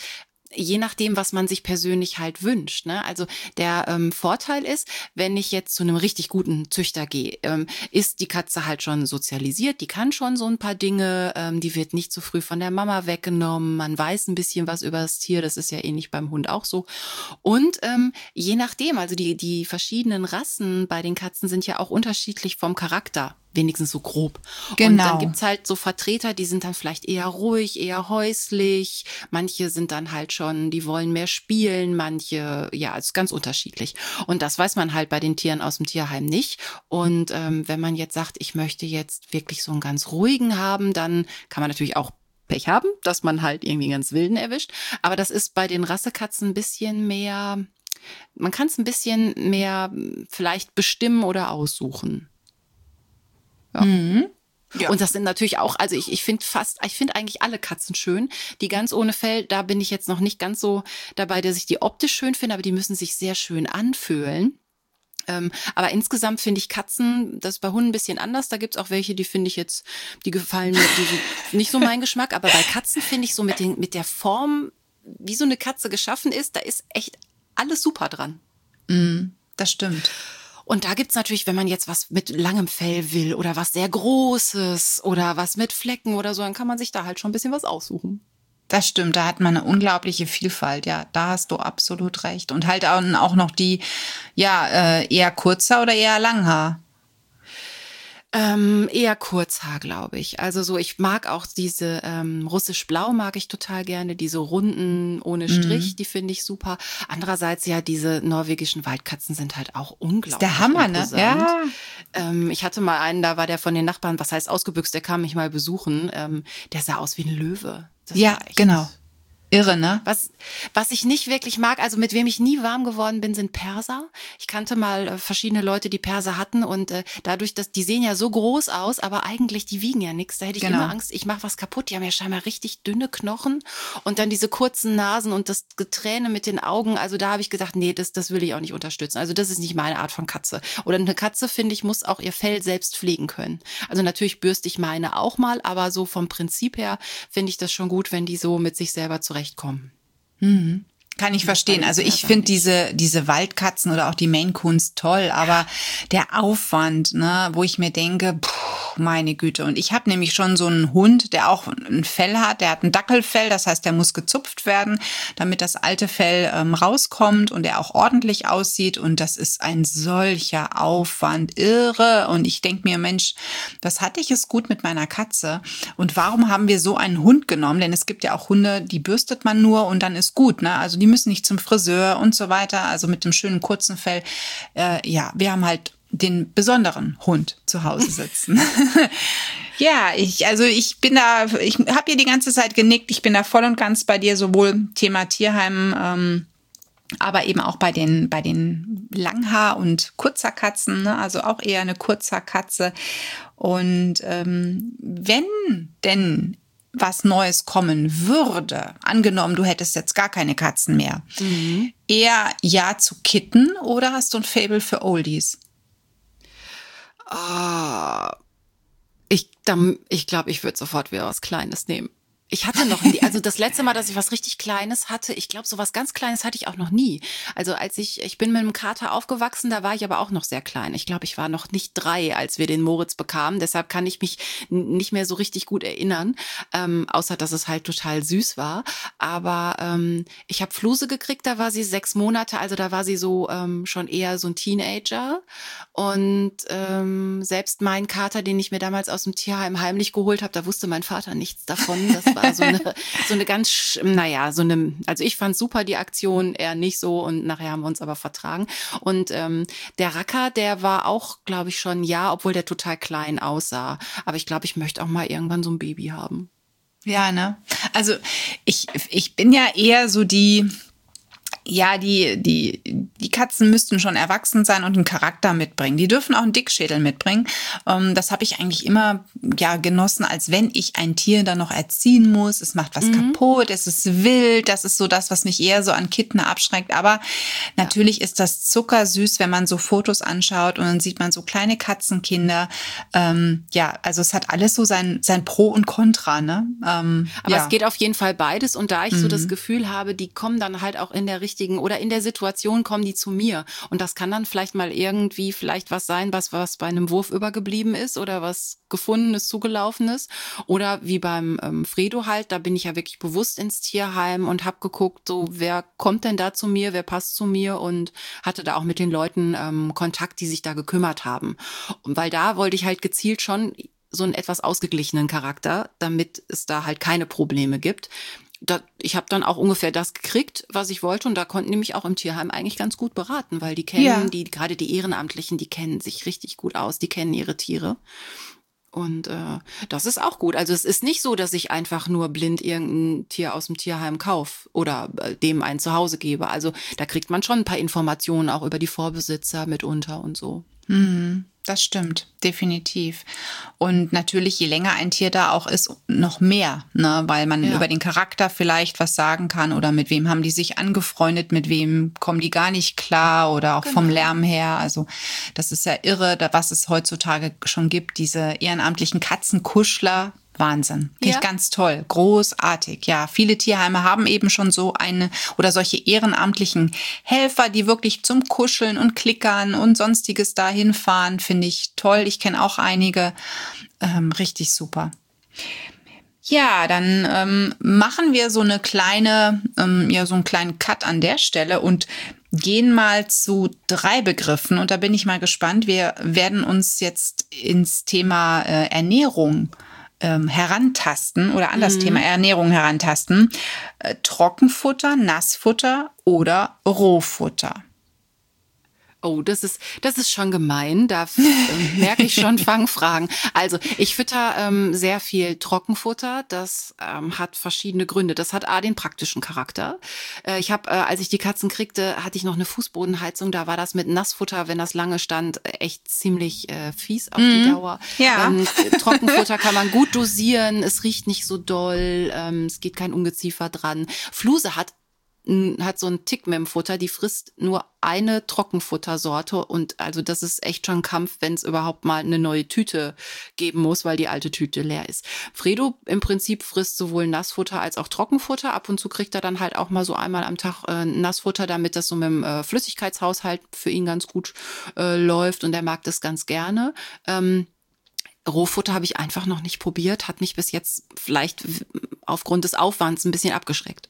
je nachdem, was man sich persönlich halt wünscht. Ne? Also der Vorteil ist, wenn ich jetzt zu einem richtig guten Züchter gehe, ist die Katze halt schon sozialisiert, die kann schon so ein paar Dinge, die wird nicht so früh von der Mama weggenommen, man weiß ein bisschen was über das Tier, das ist ja ähnlich beim Hund auch so. Und je nachdem, also die verschiedenen Rassen bei den Katzen sind ja auch unterschiedlich vom Charakter. Wenigstens so grob.
Genau.
Und dann gibt's halt so Vertreter, die sind dann vielleicht eher ruhig, eher häuslich. Manche sind dann halt schon, die wollen mehr spielen. Manche, ja, es ist ganz unterschiedlich. Und das weiß man halt bei den Tieren aus dem Tierheim nicht. Und wenn man jetzt sagt, ich möchte jetzt wirklich so einen ganz ruhigen haben, dann kann man natürlich auch Pech haben, dass man halt irgendwie einen ganz wilden erwischt. Aber das ist bei den Rassekatzen ein bisschen mehr, man kann es ein bisschen mehr vielleicht bestimmen oder aussuchen. Ja.
Mhm. Ja.
Und das sind natürlich auch, also ich finde eigentlich alle Katzen schön. Die ganz ohne Fell, da bin ich jetzt noch nicht ganz so dabei, dass ich die optisch schön finde, aber die müssen sich sehr schön anfühlen. Aber insgesamt finde ich Katzen, das ist bei Hunden ein bisschen anders. Da gibt's auch welche, die finde ich jetzt, die gefallen mir, die sind nicht so mein Geschmack. Aber bei Katzen finde ich so mit der Form, wie so eine Katze geschaffen ist, da ist echt alles super dran.
Das stimmt.
Und da gibt's natürlich, wenn man jetzt was mit langem Fell will oder was sehr Großes oder was mit Flecken oder so, dann kann man sich da halt schon ein bisschen was aussuchen.
Das stimmt, da hat man eine unglaubliche Vielfalt, ja, da hast du absolut recht. Und halt auch noch die, ja, eher Kurzhaar oder eher Langhaar?
Eher Kurzhaar, glaube ich. Also so, ich mag auch diese russisch-blau mag ich total gerne, diese runden ohne Strich, die finde ich super. Andererseits ja, diese norwegischen Waldkatzen sind halt auch unglaublich.
Ist der Hammer, ne? Ja.
Ich hatte mal einen, da war der von den Nachbarn, was heißt ausgebüxt, der kam mich mal besuchen. Der sah aus wie ein Löwe. Das
Ja,
war echt
genau. Irre, ne?
Was ich nicht wirklich mag, also mit wem ich nie warm geworden bin, sind Perser. Ich kannte mal verschiedene Leute, die Perser hatten und dadurch, dass die sehen ja so groß aus, aber eigentlich die wiegen ja nichts. Da hätte ich immer Angst, ich mache was kaputt. Die haben ja scheinbar richtig dünne Knochen und dann diese kurzen Nasen und das Geträne mit den Augen. Also da habe ich gedacht, nee, das will ich auch nicht unterstützen. Also das ist nicht meine Art von Katze. Oder eine Katze, finde ich, muss auch ihr Fell selbst pflegen können. Also natürlich bürste ich meine auch mal, aber so vom Prinzip her finde ich das schon gut, wenn die so mit sich selber zurechtkommen.
Kann ich verstehen. Also ich finde diese Waldkatzen oder auch die Maine Coons toll, aber der Aufwand, ne, wo ich mir denke, meine Güte. Und ich habe nämlich schon so einen Hund, der auch ein Fell hat, der hat ein Dackelfell, das heißt, der muss gezupft werden, damit das alte Fell rauskommt und der auch ordentlich aussieht. Und das ist ein solcher Aufwand, irre. Und ich denke mir, Mensch, das hatte ich es gut mit meiner Katze. Und warum haben wir so einen Hund genommen? Denn es gibt ja auch Hunde, die bürstet man nur und dann ist gut, ne? Also die müssen nicht zum Friseur und so weiter. Also mit dem schönen kurzen Fell. Ja, wir haben halt den besonderen Hund zu Hause sitzen. Ja, ich habe hier die ganze Zeit genickt. Ich bin da voll und ganz bei dir, sowohl Thema Tierheim, aber eben auch bei den Langhaar- und Kurzhaarkatzen, ne? Also auch eher eine Kurzhaarkatze. Und wenn denn was Neues kommen würde, angenommen, du hättest jetzt gar keine Katzen mehr, eher ja zu Kitten oder hast du ein Faible für Oldies?
Ich glaube, ich würde sofort wieder was Kleines nehmen. Ich hatte noch nie, also das letzte Mal, dass ich was richtig Kleines hatte, ich glaube, so was ganz Kleines hatte ich auch noch nie. Also ich bin mit einem Kater aufgewachsen, da war ich aber auch noch sehr klein. Ich glaube, ich war noch nicht 3, als wir den Moritz bekamen. Deshalb kann ich mich nicht mehr so richtig gut erinnern, außer dass es halt total süß war. Aber ich habe Fluse gekriegt, da war sie 6 Monate, also da war sie so schon eher so ein Teenager. Und selbst mein Kater, den ich mir damals aus dem Tierheim heimlich geholt habe, da wusste mein Vater nichts davon. Das war so eine ganz, also ich fand super die Aktion, er nicht so und nachher haben wir uns aber vertragen. Und der Racker, der war auch, glaube ich, schon obwohl der total klein aussah. Aber ich glaube, ich möchte auch mal irgendwann so ein Baby haben.
Ja, ne? Also ich bin ja eher so die die Katzen müssten schon erwachsen sein und einen Charakter mitbringen. Die dürfen auch einen Dickschädel mitbringen. Das habe ich eigentlich immer genossen, als wenn ich ein Tier dann noch erziehen muss. Es macht was kaputt, es ist wild. Das ist so das, was mich eher so an Kitten abschreckt. Aber natürlich ist das zuckersüß, wenn man so Fotos anschaut und dann sieht man so kleine Katzenkinder. Also es hat alles so sein Pro und Contra, ne?
Aber es geht auf jeden Fall beides. Und da ich so das Gefühl habe, die kommen dann halt auch in der richtigen oder in der Situation kommen die zu mir. Und das kann dann vielleicht mal irgendwie vielleicht was sein, was bei einem Wurf übergeblieben ist oder was Gefundenes, Zugelaufenes. Oder wie beim Fredo halt, da bin ich ja wirklich bewusst ins Tierheim und habe geguckt, so wer kommt denn da zu mir, wer passt zu mir und hatte da auch mit den Leuten Kontakt, die sich da gekümmert haben. Und weil da wollte ich halt gezielt schon so einen etwas ausgeglichenen Charakter, damit es da halt keine Probleme gibt. Ich habe dann auch ungefähr das gekriegt, was ich wollte und da konnten die mich auch im Tierheim eigentlich ganz gut beraten, weil die kennen, gerade die Ehrenamtlichen, die kennen sich richtig gut aus, die kennen ihre Tiere. Und das ist auch gut. Also es ist nicht so, dass ich einfach nur blind irgendein Tier aus dem Tierheim kaufe oder dem ein Zuhause gebe. Also da kriegt man schon ein paar Informationen auch über die Vorbesitzer mitunter und so.
Das stimmt, definitiv. Und natürlich, je länger ein Tier da auch ist, noch mehr, ne? Weil man über den Charakter vielleicht was sagen kann oder mit wem haben die sich angefreundet, mit wem kommen die gar nicht klar oder auch vom Lärm her. Also das ist ja irre, was es heutzutage schon gibt, diese ehrenamtlichen Katzenkuschler. Wahnsinn. Finde ich ganz toll. Großartig. Ja, viele Tierheime haben eben schon so eine oder solche ehrenamtlichen Helfer, die wirklich zum Kuscheln und Klickern und Sonstiges dahin fahren. Finde ich toll. Ich kenne auch einige. Richtig super. Ja, dann machen wir so eine kleine, so einen kleinen Cut an der Stelle und gehen mal zu 3 Begriffen. Und da bin ich mal gespannt. Wir werden uns jetzt ins Thema Ernährung herantasten oder an das Thema Ernährung herantasten. Trockenfutter, Nassfutter oder Rohfutter.
Oh, das ist schon gemein. Da merke ich schon Fangfragen. Also ich fütter sehr viel Trockenfutter. Das hat verschiedene Gründe. Das hat den praktischen Charakter. Ich habe, als ich die Katzen kriegte, hatte ich noch eine Fußbodenheizung. Da war das mit Nassfutter, wenn das lange stand, echt ziemlich fies auf die Dauer.
Ja.
Trockenfutter kann man gut dosieren. Es riecht nicht so doll. Es geht kein Ungeziefer dran. Fluse hat so einen Tick mit dem Futter, die frisst nur eine Trockenfuttersorte und also das ist echt schon ein Kampf, wenn es überhaupt mal eine neue Tüte geben muss, weil die alte Tüte leer ist. Fredo im Prinzip frisst sowohl Nassfutter als auch Trockenfutter. Ab und zu kriegt er dann halt auch mal so einmal am Tag Nassfutter, damit das so mit dem Flüssigkeitshaushalt für ihn ganz gut läuft und er mag das ganz gerne. Rohfutter habe ich einfach noch nicht probiert, hat mich bis jetzt vielleicht aufgrund des Aufwands ein bisschen abgeschreckt.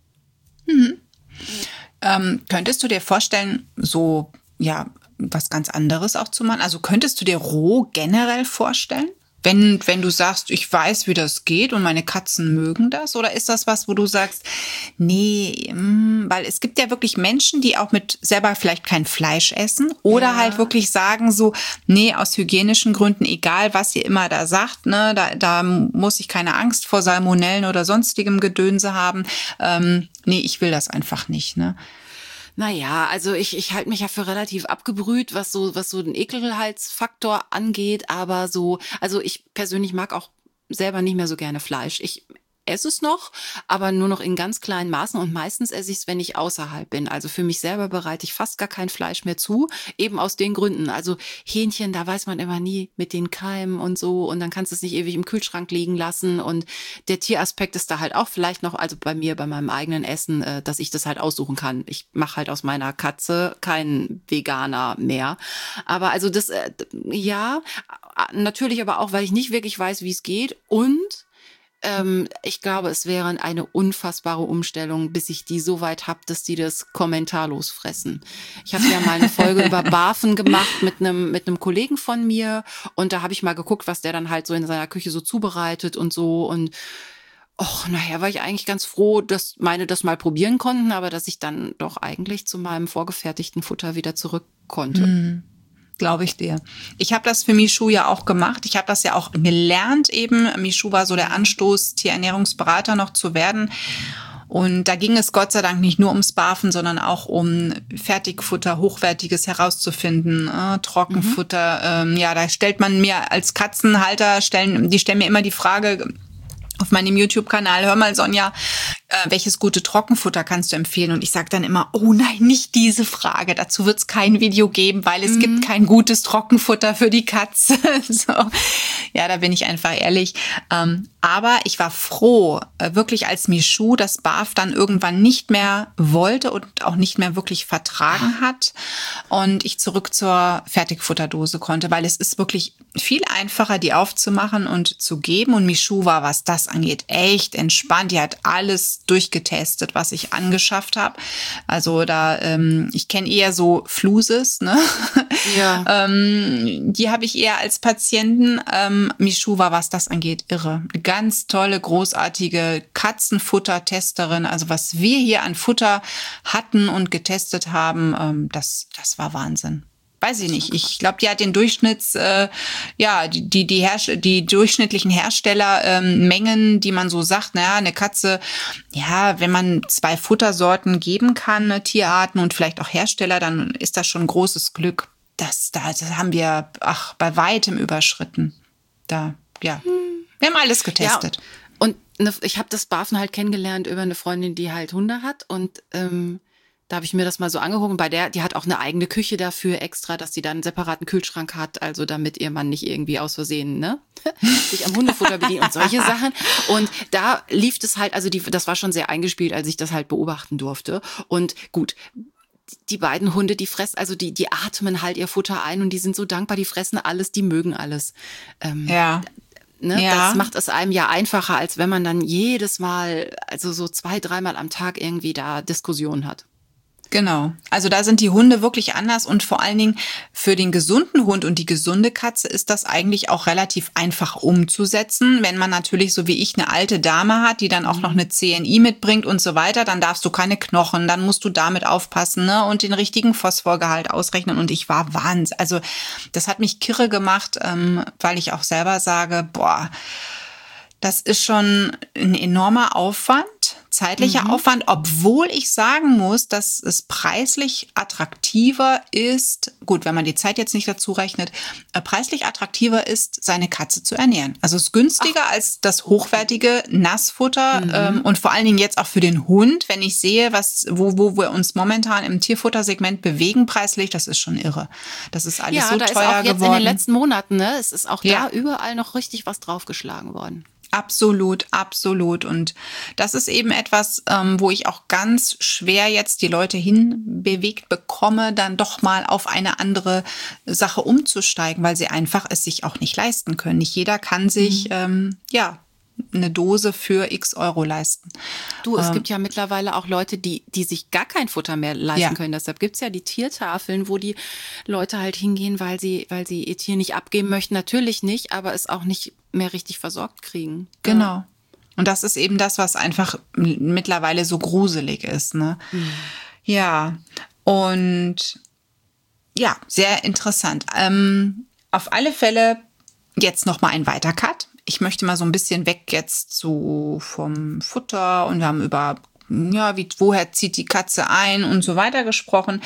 Könntest du dir vorstellen, so was ganz anderes auch zu machen? Also könntest du dir roh generell vorstellen? Wenn du sagst, ich weiß, wie das geht und meine Katzen mögen das? Oder ist das was, wo du sagst, nee, weil es gibt ja wirklich Menschen, die auch mit selber vielleicht kein Fleisch essen oder halt wirklich sagen so, nee, aus hygienischen Gründen, egal was ihr immer da sagt, ne, da muss ich keine Angst vor Salmonellen oder sonstigem Gedönse haben. Nee, ich will das einfach nicht, ne?
Naja, also ich halte mich ja für relativ abgebrüht, was so den Ekelheitsfaktor angeht, aber also ich persönlich mag auch selber nicht mehr so gerne Fleisch. Ich esse es noch, aber nur noch in ganz kleinen Maßen und meistens esse ich es, wenn ich außerhalb bin. Also für mich selber bereite ich fast gar kein Fleisch mehr zu, eben aus den Gründen. Also Hähnchen, da weiß man immer nie mit den Keimen und so und dann kannst du es nicht ewig im Kühlschrank liegen lassen und der Tieraspekt ist da halt auch vielleicht noch, also bei meinem eigenen Essen, dass ich das halt aussuchen kann. Ich mache halt aus meiner Katze keinen Veganer mehr. Aber also das, natürlich aber auch, weil ich nicht wirklich weiß, wie es geht und ich glaube, es wäre eine unfassbare Umstellung, bis ich die so weit habe, dass die das kommentarlos fressen. Ich habe ja mal eine Folge über Barfen gemacht mit einem Kollegen von mir und da habe ich mal geguckt, was der dann halt so in seiner Küche so zubereitet und so und nachher war ich eigentlich ganz froh, dass meine das mal probieren konnten, aber dass ich dann doch eigentlich zu meinem vorgefertigten Futter wieder zurück konnte.
Glaube ich dir. Ich habe das für Michu ja auch gemacht. Ich habe das ja auch gelernt eben. Michu war so der Anstoß, Tierernährungsberater noch zu werden. Und da ging es Gott sei Dank nicht nur ums Barfen, sondern auch um Fertigfutter, Hochwertiges herauszufinden, Trockenfutter. Ja, da stellt man mir als Katzenhalter, die stellen mir immer die Frage auf meinem YouTube-Kanal, hör mal Sonja, welches gute Trockenfutter kannst du empfehlen? Und ich sage dann immer, oh nein, nicht diese Frage. Dazu wird es kein Video geben, weil es gibt kein gutes Trockenfutter für die Katze. So. Ja, da bin ich einfach ehrlich. Aber ich war froh, wirklich als Michou das BAF dann irgendwann nicht mehr wollte und auch nicht mehr wirklich vertragen hat und ich zurück zur Fertigfutterdose konnte, weil es ist wirklich viel einfacher, die aufzumachen und zu geben. Und Michou war, was das angeht, echt entspannt. Die hat alles durchgetestet, was ich angeschafft habe. Also da, ich kenne eher so Fluses, ne? Ja. Die habe ich eher als Patienten. Michou war, was das angeht, irre. Eine ganz tolle, großartige Katzenfutter-Testerin. Also was wir hier an Futter hatten und getestet haben, das war Wahnsinn. Weiß ich nicht. Ich glaube, die hat den die durchschnittlichen Herstellermengen, die man so sagt, naja, eine Katze, ja, wenn man 2 Futtersorten geben kann, ne, Tierarten und vielleicht auch Hersteller, dann ist das schon großes Glück. Das haben wir, bei weitem überschritten. Wir haben alles getestet.
Ja, und ich habe das Barfen halt kennengelernt über eine Freundin, die halt Hunde hat und da habe ich mir das mal so angeguckt. Und die hat auch eine eigene Küche dafür extra, dass sie dann einen separaten Kühlschrank hat, also damit ihr Mann nicht irgendwie aus Versehen, sich am Hundefutter bedient und solche Sachen. Und da lief es halt, also das war schon sehr eingespielt, als ich das halt beobachten durfte. Und gut, die beiden Hunde, die fressen, also die atmen halt ihr Futter ein und die sind so dankbar, die fressen alles, die mögen alles.
Ja.
Das macht es einem ja einfacher, als wenn man dann jedes Mal, also so 2-3 Mal am Tag irgendwie da Diskussionen hat.
Genau. Also da sind die Hunde wirklich anders und vor allen Dingen für den gesunden Hund und die gesunde Katze ist das eigentlich auch relativ einfach umzusetzen. Wenn man natürlich so wie ich eine alte Dame hat, die dann auch noch eine CNI mitbringt und so weiter, dann darfst du keine Knochen, dann musst du damit aufpassen, ne, und den richtigen Phosphorgehalt ausrechnen. Und ich war wahnsinnig. Also das hat mich kirre gemacht, weil ich auch selber sage, das ist schon ein enormer Aufwand, zeitlicher Aufwand, obwohl ich sagen muss, dass es preislich attraktiver ist, gut, wenn man die Zeit jetzt nicht dazu rechnet, preislich attraktiver ist, seine Katze zu ernähren. Also es ist günstiger als das hochwertige Nassfutter und vor allen Dingen jetzt auch für den Hund, wenn ich sehe, wo wir uns momentan im Tierfuttersegment bewegen preislich, das ist schon irre. Das ist alles so teuer geworden. Ja, da ist auch jetzt in
den letzten Monaten, es ist auch da überall noch richtig was draufgeschlagen worden.
Absolut, absolut. Und das ist eben etwas, wo ich auch ganz schwer jetzt die Leute hinbewegt bekomme, dann doch mal auf eine andere Sache umzusteigen, weil sie einfach es sich auch nicht leisten können. Nicht jeder kann sich, eine Dose für x Euro leisten.
Du, es gibt ja mittlerweile auch Leute, die sich gar kein Futter mehr leisten können. Deshalb gibt's ja die Tiertafeln, wo die Leute halt hingehen, weil sie ihr Tier nicht abgeben möchten. Natürlich nicht, aber es auch nicht mehr richtig versorgt kriegen.
Genau. Und das ist eben das, was einfach mittlerweile so gruselig ist, ne? Ja. Und ja, sehr interessant. Auf alle Fälle jetzt noch mal ein weiter Cut. Ich möchte mal so ein bisschen weg jetzt so vom Futter und wir haben über, woher zieht die Katze ein und so weiter gesprochen.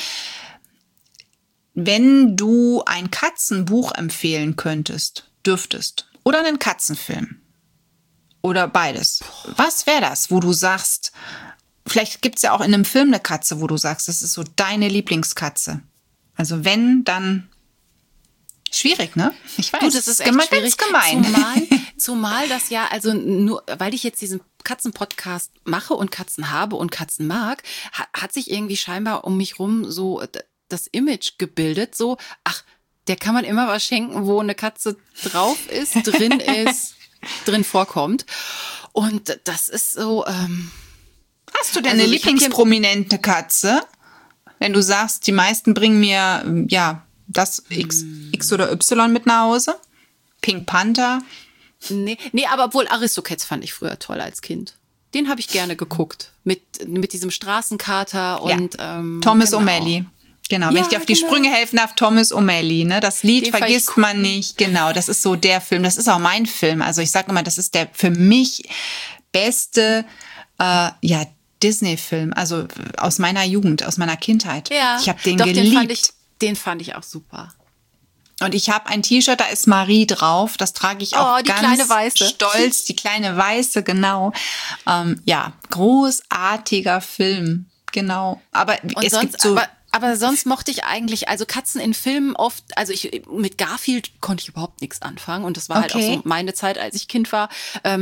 Wenn du ein Katzenbuch empfehlen dürftest oder einen Katzenfilm oder beides, was wäre das, wo du sagst, vielleicht gibt's ja auch in einem Film eine Katze, wo du sagst, das ist so deine Lieblingskatze. Also wenn, dann schwierig, ne? Ich weiß.
Du, das ist echt schwierig.
Ganz gemein.
Zumal das ja, also nur, weil ich jetzt diesen Katzenpodcast mache und Katzen habe und Katzen mag, hat sich irgendwie scheinbar um mich rum so das Image gebildet, so, der kann man immer was schenken, wo eine Katze drauf ist, drin vorkommt. Und das ist so,
Hast du denn eine Lieblingsprominente Katze? Wenn du sagst, die meisten bringen mir, das X oder Y mit nach Hause? Pink Panther?
Nee, aber obwohl Aristocats fand ich früher toll als Kind. Den habe ich gerne geguckt. Mit diesem Straßenkater und
Thomas O'Malley. Genau, wenn ich dir auf die Sprünge helfen darf, Thomas O'Malley, ne? Das Lied vergisst man nicht. Genau, das ist so der Film. Das ist auch mein Film. Also ich sage immer, das ist der für mich beste, Disney-Film, also aus meiner Jugend, aus meiner Kindheit.
Ja,
ich habe den
doch,
geliebt.
Den fand ich auch super.
Und ich habe ein T-Shirt, da ist Marie drauf. Das trage ich auch
die
ganz
kleine Weiße.
stolz. Die kleine Weiße, genau. Ja, großartiger Film, genau. Aber
Und
es
sonst,
gibt so...
aber sonst mochte ich eigentlich, also Katzen in Filmen oft, also mit Garfield konnte ich überhaupt nichts anfangen. Und das war halt auch so meine Zeit, als ich Kind war.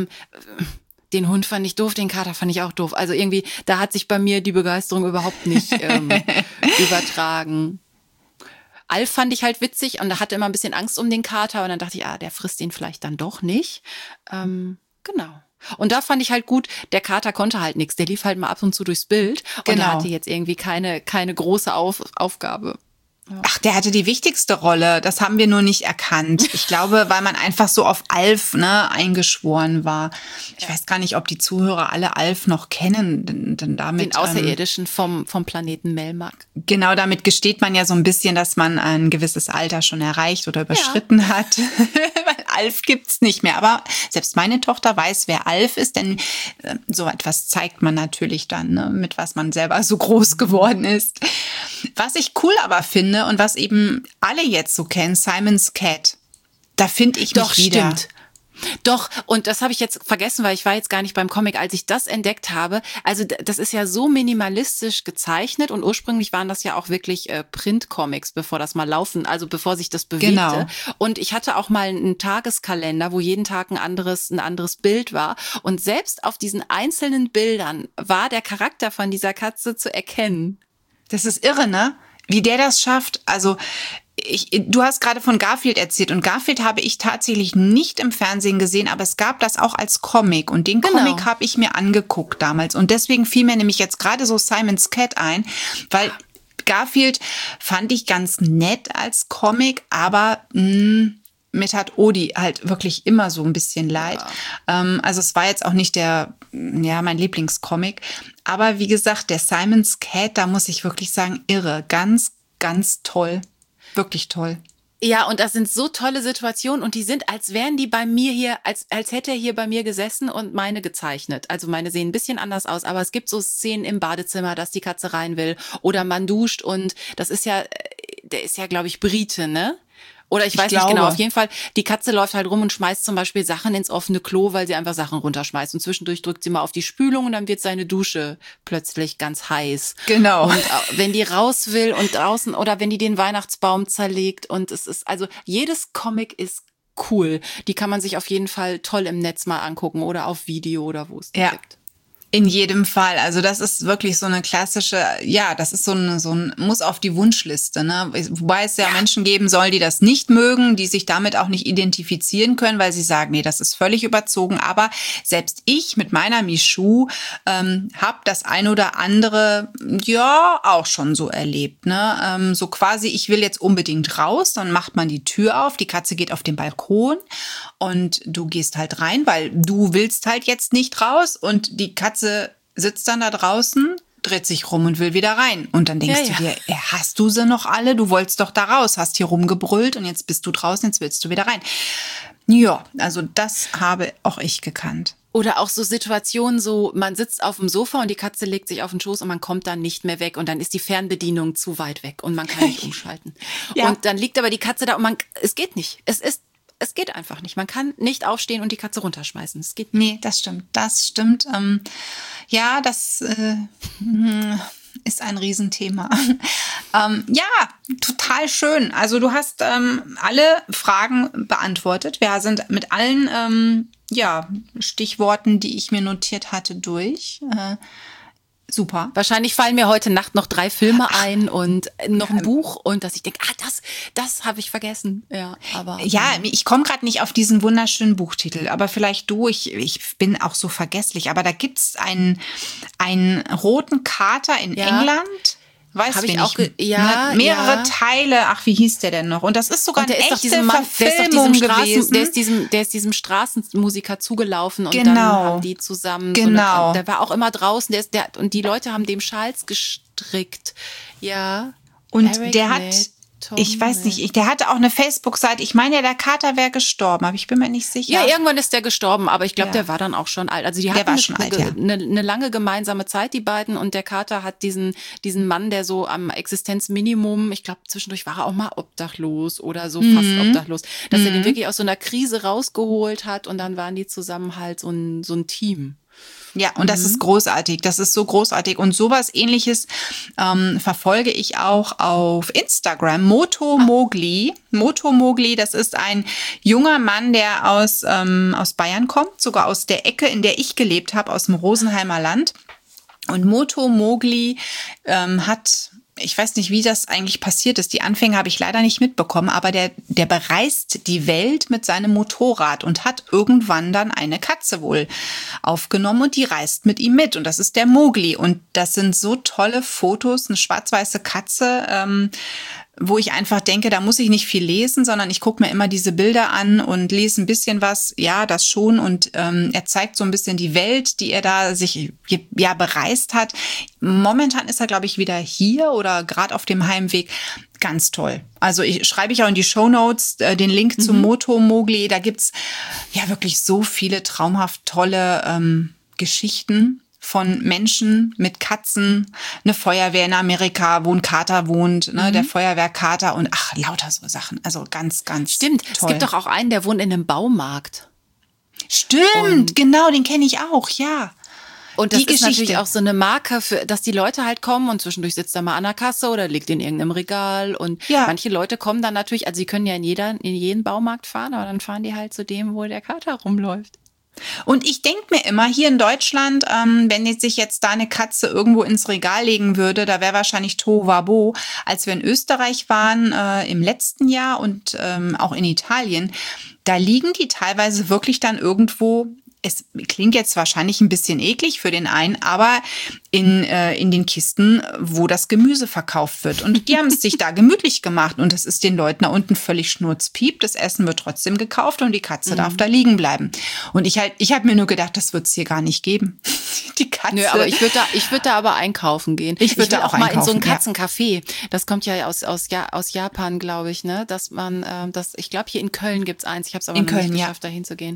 Den Hund fand ich doof, den Kater fand ich auch doof. Also irgendwie, da hat sich bei mir die Begeisterung überhaupt nicht übertragen. Alf fand ich halt witzig und da hatte immer ein bisschen Angst um den Kater und dann dachte ich, der frisst ihn vielleicht dann doch nicht. Genau. Und da fand ich halt gut, der Kater konnte halt nichts, der lief halt mal ab und zu durchs Bild und der hatte jetzt irgendwie keine große Aufgabe. Ja.
Ach, der hatte die wichtigste Rolle. Das haben wir nur nicht erkannt. Ich glaube, weil man einfach so auf Alf eingeschworen war. Ich weiß gar nicht, ob die Zuhörer alle Alf noch kennen. Denn damit,
den Außerirdischen vom Planeten Melmac.
Genau, damit gesteht man ja so ein bisschen, dass man ein gewisses Alter schon erreicht oder überschritten hat. Weil Alf gibt's nicht mehr. Aber selbst meine Tochter weiß, wer Alf ist, denn so etwas zeigt man natürlich dann, ne, mit was man selber so groß geworden ist. Was ich cool aber finde und was eben alle jetzt so kennen, Simon's Cat, da finde ich mich wieder.
Stimmt. Doch, und das habe ich jetzt vergessen, weil ich war jetzt gar nicht beim Comic, als ich das entdeckt habe. Also das ist ja so minimalistisch gezeichnet und ursprünglich waren das ja auch wirklich Printcomics, bevor das mal laufen, also bevor sich das bewegte.
Genau.
Und ich hatte auch mal einen Tageskalender, wo jeden Tag ein anderes Bild war. Und selbst auf diesen einzelnen Bildern war der Charakter von dieser Katze zu erkennen.
Das ist irre, ne? Wie der das schafft. Also du hast gerade von Garfield erzählt und Garfield habe ich tatsächlich nicht im Fernsehen gesehen, aber es gab das auch als Comic und den Comic habe ich mir angeguckt damals und deswegen fiel mir nämlich jetzt gerade so Simon's Cat ein, weil Garfield fand ich ganz nett als Comic, aber mit hat Odi halt wirklich immer so ein bisschen leid. Ja. Also es war jetzt auch nicht mein Lieblingscomic. Aber wie gesagt, der Simon's Cat, da muss ich wirklich sagen, irre. Ganz, ganz toll. Wirklich toll.
Ja, und das sind so tolle Situationen und die sind, als wären die bei mir hier, als hätte er hier bei mir gesessen und meine gezeichnet. Also meine sehen ein bisschen anders aus, aber es gibt so Szenen im Badezimmer, dass die Katze rein will oder man duscht und der ist ja, glaube ich, Brite, ne? Oder ich weiß nicht genau, auf jeden Fall, die Katze läuft halt rum und schmeißt zum Beispiel Sachen ins offene Klo, weil sie einfach Sachen runterschmeißt. Und zwischendurch drückt sie mal auf die Spülung und dann wird seine Dusche plötzlich ganz heiß.
Genau.
Und wenn die raus will und draußen oder wenn die den Weihnachtsbaum zerlegt und es ist, also jedes Comic ist cool. Die kann man sich auf jeden Fall toll im Netz mal angucken oder auf Video oder wo es die gibt.
In jedem Fall. Also das ist wirklich so eine klassische, das ist so ein muss auf die Wunschliste, ne? Wobei es ja Menschen geben soll, die das nicht mögen, die sich damit auch nicht identifizieren können, weil sie sagen, nee, das ist völlig überzogen. Aber selbst ich mit meiner Michou habe das ein oder andere auch schon so erlebt, ne? So quasi, ich will jetzt unbedingt raus, dann macht man die Tür auf, die Katze geht auf den Balkon und du gehst halt rein, weil du willst halt jetzt nicht raus und die Katze sitzt dann da draußen, dreht sich rum und will wieder rein. Und dann denkst du dir, hast du sie noch alle? Du wolltest doch da raus, hast hier rumgebrüllt und jetzt bist du draußen, jetzt willst du wieder rein. Ja, also das habe auch ich gekannt.
Oder auch so Situationen, so man sitzt auf dem Sofa und die Katze legt sich auf den Schoß und man kommt dann nicht mehr weg und dann ist die Fernbedienung zu weit weg und man kann nicht umschalten. Und dann liegt aber die Katze da und es geht nicht. Es geht einfach nicht. Man kann nicht aufstehen und die Katze runterschmeißen. Es geht nicht.
Nee, das stimmt. Das stimmt. Das ist ein Riesenthema. Total schön. Also du hast alle Fragen beantwortet. Wir sind mit allen Stichworten, die ich mir notiert hatte, durch. Super.
Wahrscheinlich fallen mir heute Nacht noch 3 Filme ein und noch ein Buch und dass ich denke, das habe ich vergessen. Ja, aber
ich komme gerade nicht auf diesen wunderschönen Buchtitel, aber vielleicht ich bin auch so vergesslich, aber da gibt's einen roten Kater in England. Weiß ich auch mehrere Teile. Ach, wie hieß der denn noch? Und das ist sogar eine echte Verfilmung gewesen.
Der ist diesem Straßenmusiker zugelaufen und dann haben die zusammen.
Genau.
Der war auch immer draußen. Und die Leute haben dem Schals gestrickt. Ja.
Und
Eric
der Ich weiß nicht, der hatte auch eine Facebook-Seite. Ich meine ja, der Kater wäre gestorben, aber ich bin mir nicht sicher.
Ja, irgendwann ist der gestorben, aber ich glaube, der war dann auch schon alt. Also die hatten eine lange gemeinsame Zeit, die beiden, und der Kater hat diesen Mann, der so am Existenzminimum, ich glaube, zwischendurch war er auch mal obdachlos oder so fast obdachlos, dass er den wirklich aus so einer Krise rausgeholt hat, und dann waren die zusammen halt so ein Team.
Ja, und das ist großartig. Das ist so großartig. Und sowas Ähnliches verfolge ich auch auf Instagram. Moto Mogli. Moto Mogli, das ist ein junger Mann, der aus Bayern kommt, sogar aus der Ecke, in der ich gelebt habe, aus dem Rosenheimer Land. Und Moto Mogli hat... Ich weiß nicht, wie das eigentlich passiert ist. Die Anfänge habe ich leider nicht mitbekommen, aber der bereist die Welt mit seinem Motorrad und hat irgendwann dann eine Katze wohl aufgenommen und die reist mit ihm mit. Und das ist der Mogli. Und das sind so tolle Fotos, eine schwarz-weiße Katze, wo ich einfach denke, da muss ich nicht viel lesen, sondern ich gucke mir immer diese Bilder an und lese ein bisschen was. Ja, das schon. Und er zeigt so ein bisschen die Welt, die er da sich ja bereist hat. Momentan ist er, glaube ich, wieder hier oder gerade auf dem Heimweg. Ganz toll. Also schreibe ich auch in die Shownotes den Link zum Moto Mogli. Da gibt's ja wirklich so viele traumhaft tolle Geschichten von Menschen mit Katzen, eine Feuerwehr in Amerika, wo ein Kater wohnt, ne, der Feuerwehrkater und lauter so Sachen. Also ganz, ganz
Stimmt,
toll.
Es gibt doch auch einen, der wohnt in einem Baumarkt.
Stimmt, genau, den kenne ich auch, ja.
Und das ist natürlich auch so eine Marke, dass die Leute halt kommen und zwischendurch sitzt er mal an der Kasse oder liegt in irgendeinem Regal. Und manche Leute kommen dann natürlich, also sie können ja in jeden Baumarkt fahren, aber dann fahren die halt zu dem, wo der Kater rumläuft.
Und ich denke mir immer, hier in Deutschland, wenn sich jetzt da eine Katze irgendwo ins Regal legen würde, da wäre wahrscheinlich Tohuwabohu. Als wir in Österreich waren im letzten Jahr und auch in Italien, da liegen die teilweise wirklich dann irgendwo. Es klingt jetzt wahrscheinlich ein bisschen eklig für den einen, aber in den Kisten, wo das Gemüse verkauft wird. Und die haben es sich da gemütlich gemacht. Und das ist den Leuten da unten völlig schnurzpiep. Das Essen wird trotzdem gekauft und die Katze darf da liegen bleiben. Und ich habe mir nur gedacht, das wird es hier gar nicht geben. Die Katze.
Nö, aber ich würde da aber einkaufen gehen.
Ich würde da auch
mal
einkaufen,
in so ein Katzencafé. Das kommt ja aus Japan, glaube ich, ne? Dass man, ich glaube, hier in Köln gibt's eins. Ich habe es aber noch nicht geschafft, da hinzugehen.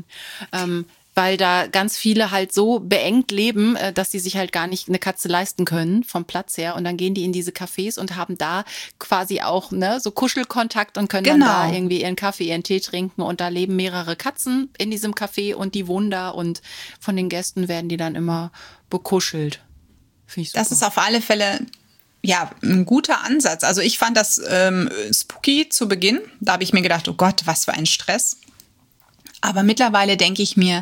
Weil da ganz viele halt so beengt leben, dass sie sich halt gar nicht eine Katze leisten können vom Platz her. Und dann gehen die in diese Cafés und haben da quasi auch so Kuschelkontakt und können dann da irgendwie ihren Kaffee, ihren Tee trinken. Und da leben mehrere Katzen in diesem Café und die wohnen da. Und von den Gästen werden die dann immer bekuschelt. Finde ich super.
Das ist auf alle Fälle ein guter Ansatz. Also ich fand das spooky zu Beginn. Da habe ich mir gedacht, oh Gott, was für ein Stress. Aber mittlerweile denke ich mir,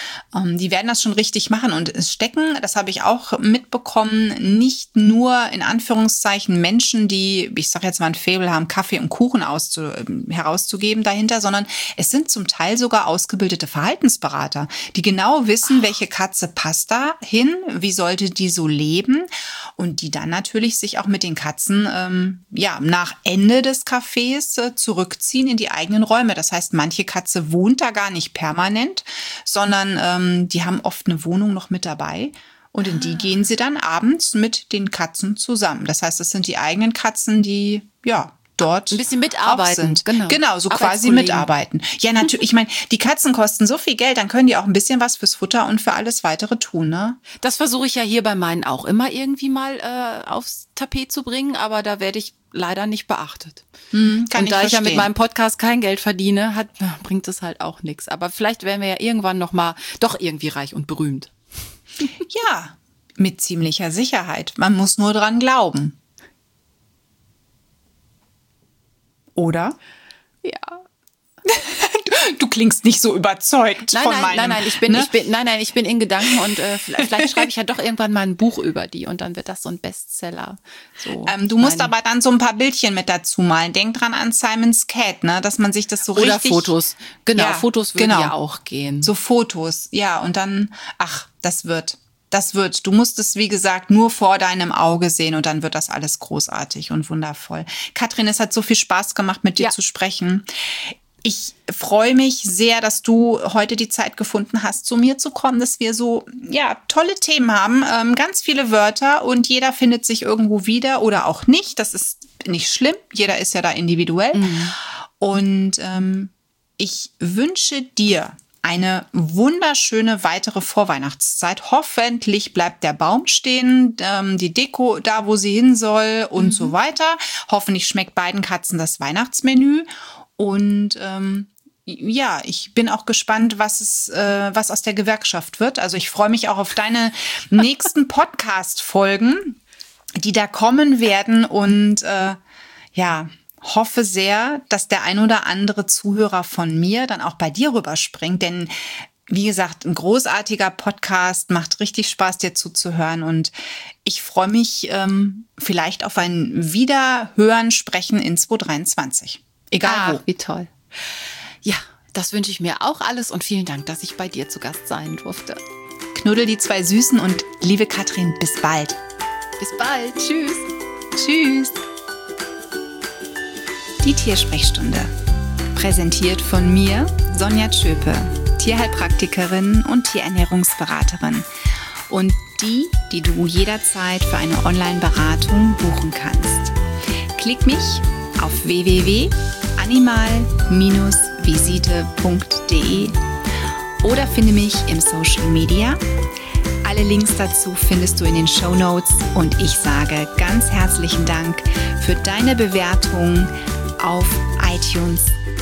die werden das schon richtig machen. Und es stecken, das habe ich auch mitbekommen, nicht nur in Anführungszeichen Menschen, die, ich sage jetzt mal, ein Faible haben, Kaffee und Kuchen herauszugeben dahinter, sondern es sind zum Teil sogar ausgebildete Verhaltensberater, die genau wissen, welche Katze passt da hin, wie sollte die so leben und die dann natürlich sich auch mit den Katzen nach Ende des Cafés zurückziehen in die eigenen Räume. Das heißt, manche Katze wohnt da gar nicht permanent, sondern die haben oft eine Wohnung noch mit dabei und in die gehen sie dann abends mit den Katzen zusammen. Das heißt, das sind die eigenen Katzen, die dort
ein bisschen mitarbeiten.
Sind. Genau, so quasi mitarbeiten. Ja, natürlich. Ich meine, die Katzen kosten so viel Geld, dann können die auch ein bisschen was fürs Futter und für alles weitere tun, ne?
Das versuche ich ja hier bei meinen auch immer irgendwie mal aufs Tapet zu bringen, aber da werde ich leider nicht beachtet.
Und
da ich ja mit meinem Podcast kein Geld verdiene, bringt es halt auch nichts. Aber vielleicht werden wir ja irgendwann noch mal doch irgendwie reich und berühmt.
Ja, mit ziemlicher Sicherheit. Man muss nur dran glauben. Oder?
Ja.
Du klingst nicht so überzeugt von meinem...
Nein, ich bin in Gedanken und vielleicht schreibe ich ja doch irgendwann mal ein Buch über die und dann wird das so ein Bestseller. So
du musst aber dann so ein paar Bildchen mit dazu malen. Denk dran an Simon's Cat, ne, dass man sich das so
oder
richtig...
Oder Fotos. Genau, Fotos würden ja auch gehen.
So Fotos, ja, und dann, das wird. Du musst es, wie gesagt, nur vor deinem Auge sehen und dann wird das alles großartig und wundervoll. Katrin, es hat so viel Spaß gemacht, mit dir zu sprechen. Ich freue mich sehr, dass du heute die Zeit gefunden hast, zu mir zu kommen, dass wir so tolle Themen haben, ganz viele Wörter und jeder findet sich irgendwo wieder oder auch nicht. Das ist nicht schlimm. Jeder ist ja da individuell. Und ich wünsche dir eine wunderschöne weitere Vorweihnachtszeit. Hoffentlich bleibt der Baum stehen, die Deko da, wo sie hin soll und so weiter. Hoffentlich schmeckt beiden Katzen das Weihnachtsmenü. Und ja, ich bin auch gespannt, was aus der Gewerkschaft wird. Also ich freue mich auch auf deine nächsten Podcast-Folgen, die da kommen werden. Und ja, hoffe sehr, dass der ein oder andere Zuhörer von mir dann auch bei dir rüberspringt. Denn wie gesagt, ein großartiger Podcast, macht richtig Spaß, dir zuzuhören. Und ich freue mich vielleicht auf ein Wiederhören, Sprechen in 2023. Egal wo.
Wie toll. Ja, das wünsche ich mir auch alles und vielen Dank, dass ich bei dir zu Gast sein durfte.
Knuddel die zwei Süßen und liebe Katrin, bis bald.
Bis bald. Tschüss.
Tschüss. Die Tiersprechstunde. Präsentiert von mir, Sonja Tschöpe, Tierheilpraktikerin und Tierernährungsberaterin. Und die du jederzeit für eine Online-Beratung buchen kannst. Klick mich auf www.animal-visite.de oder finde mich im Social Media. Alle Links dazu findest du in den Shownotes und ich sage ganz herzlichen Dank für deine Bewertung auf iTunes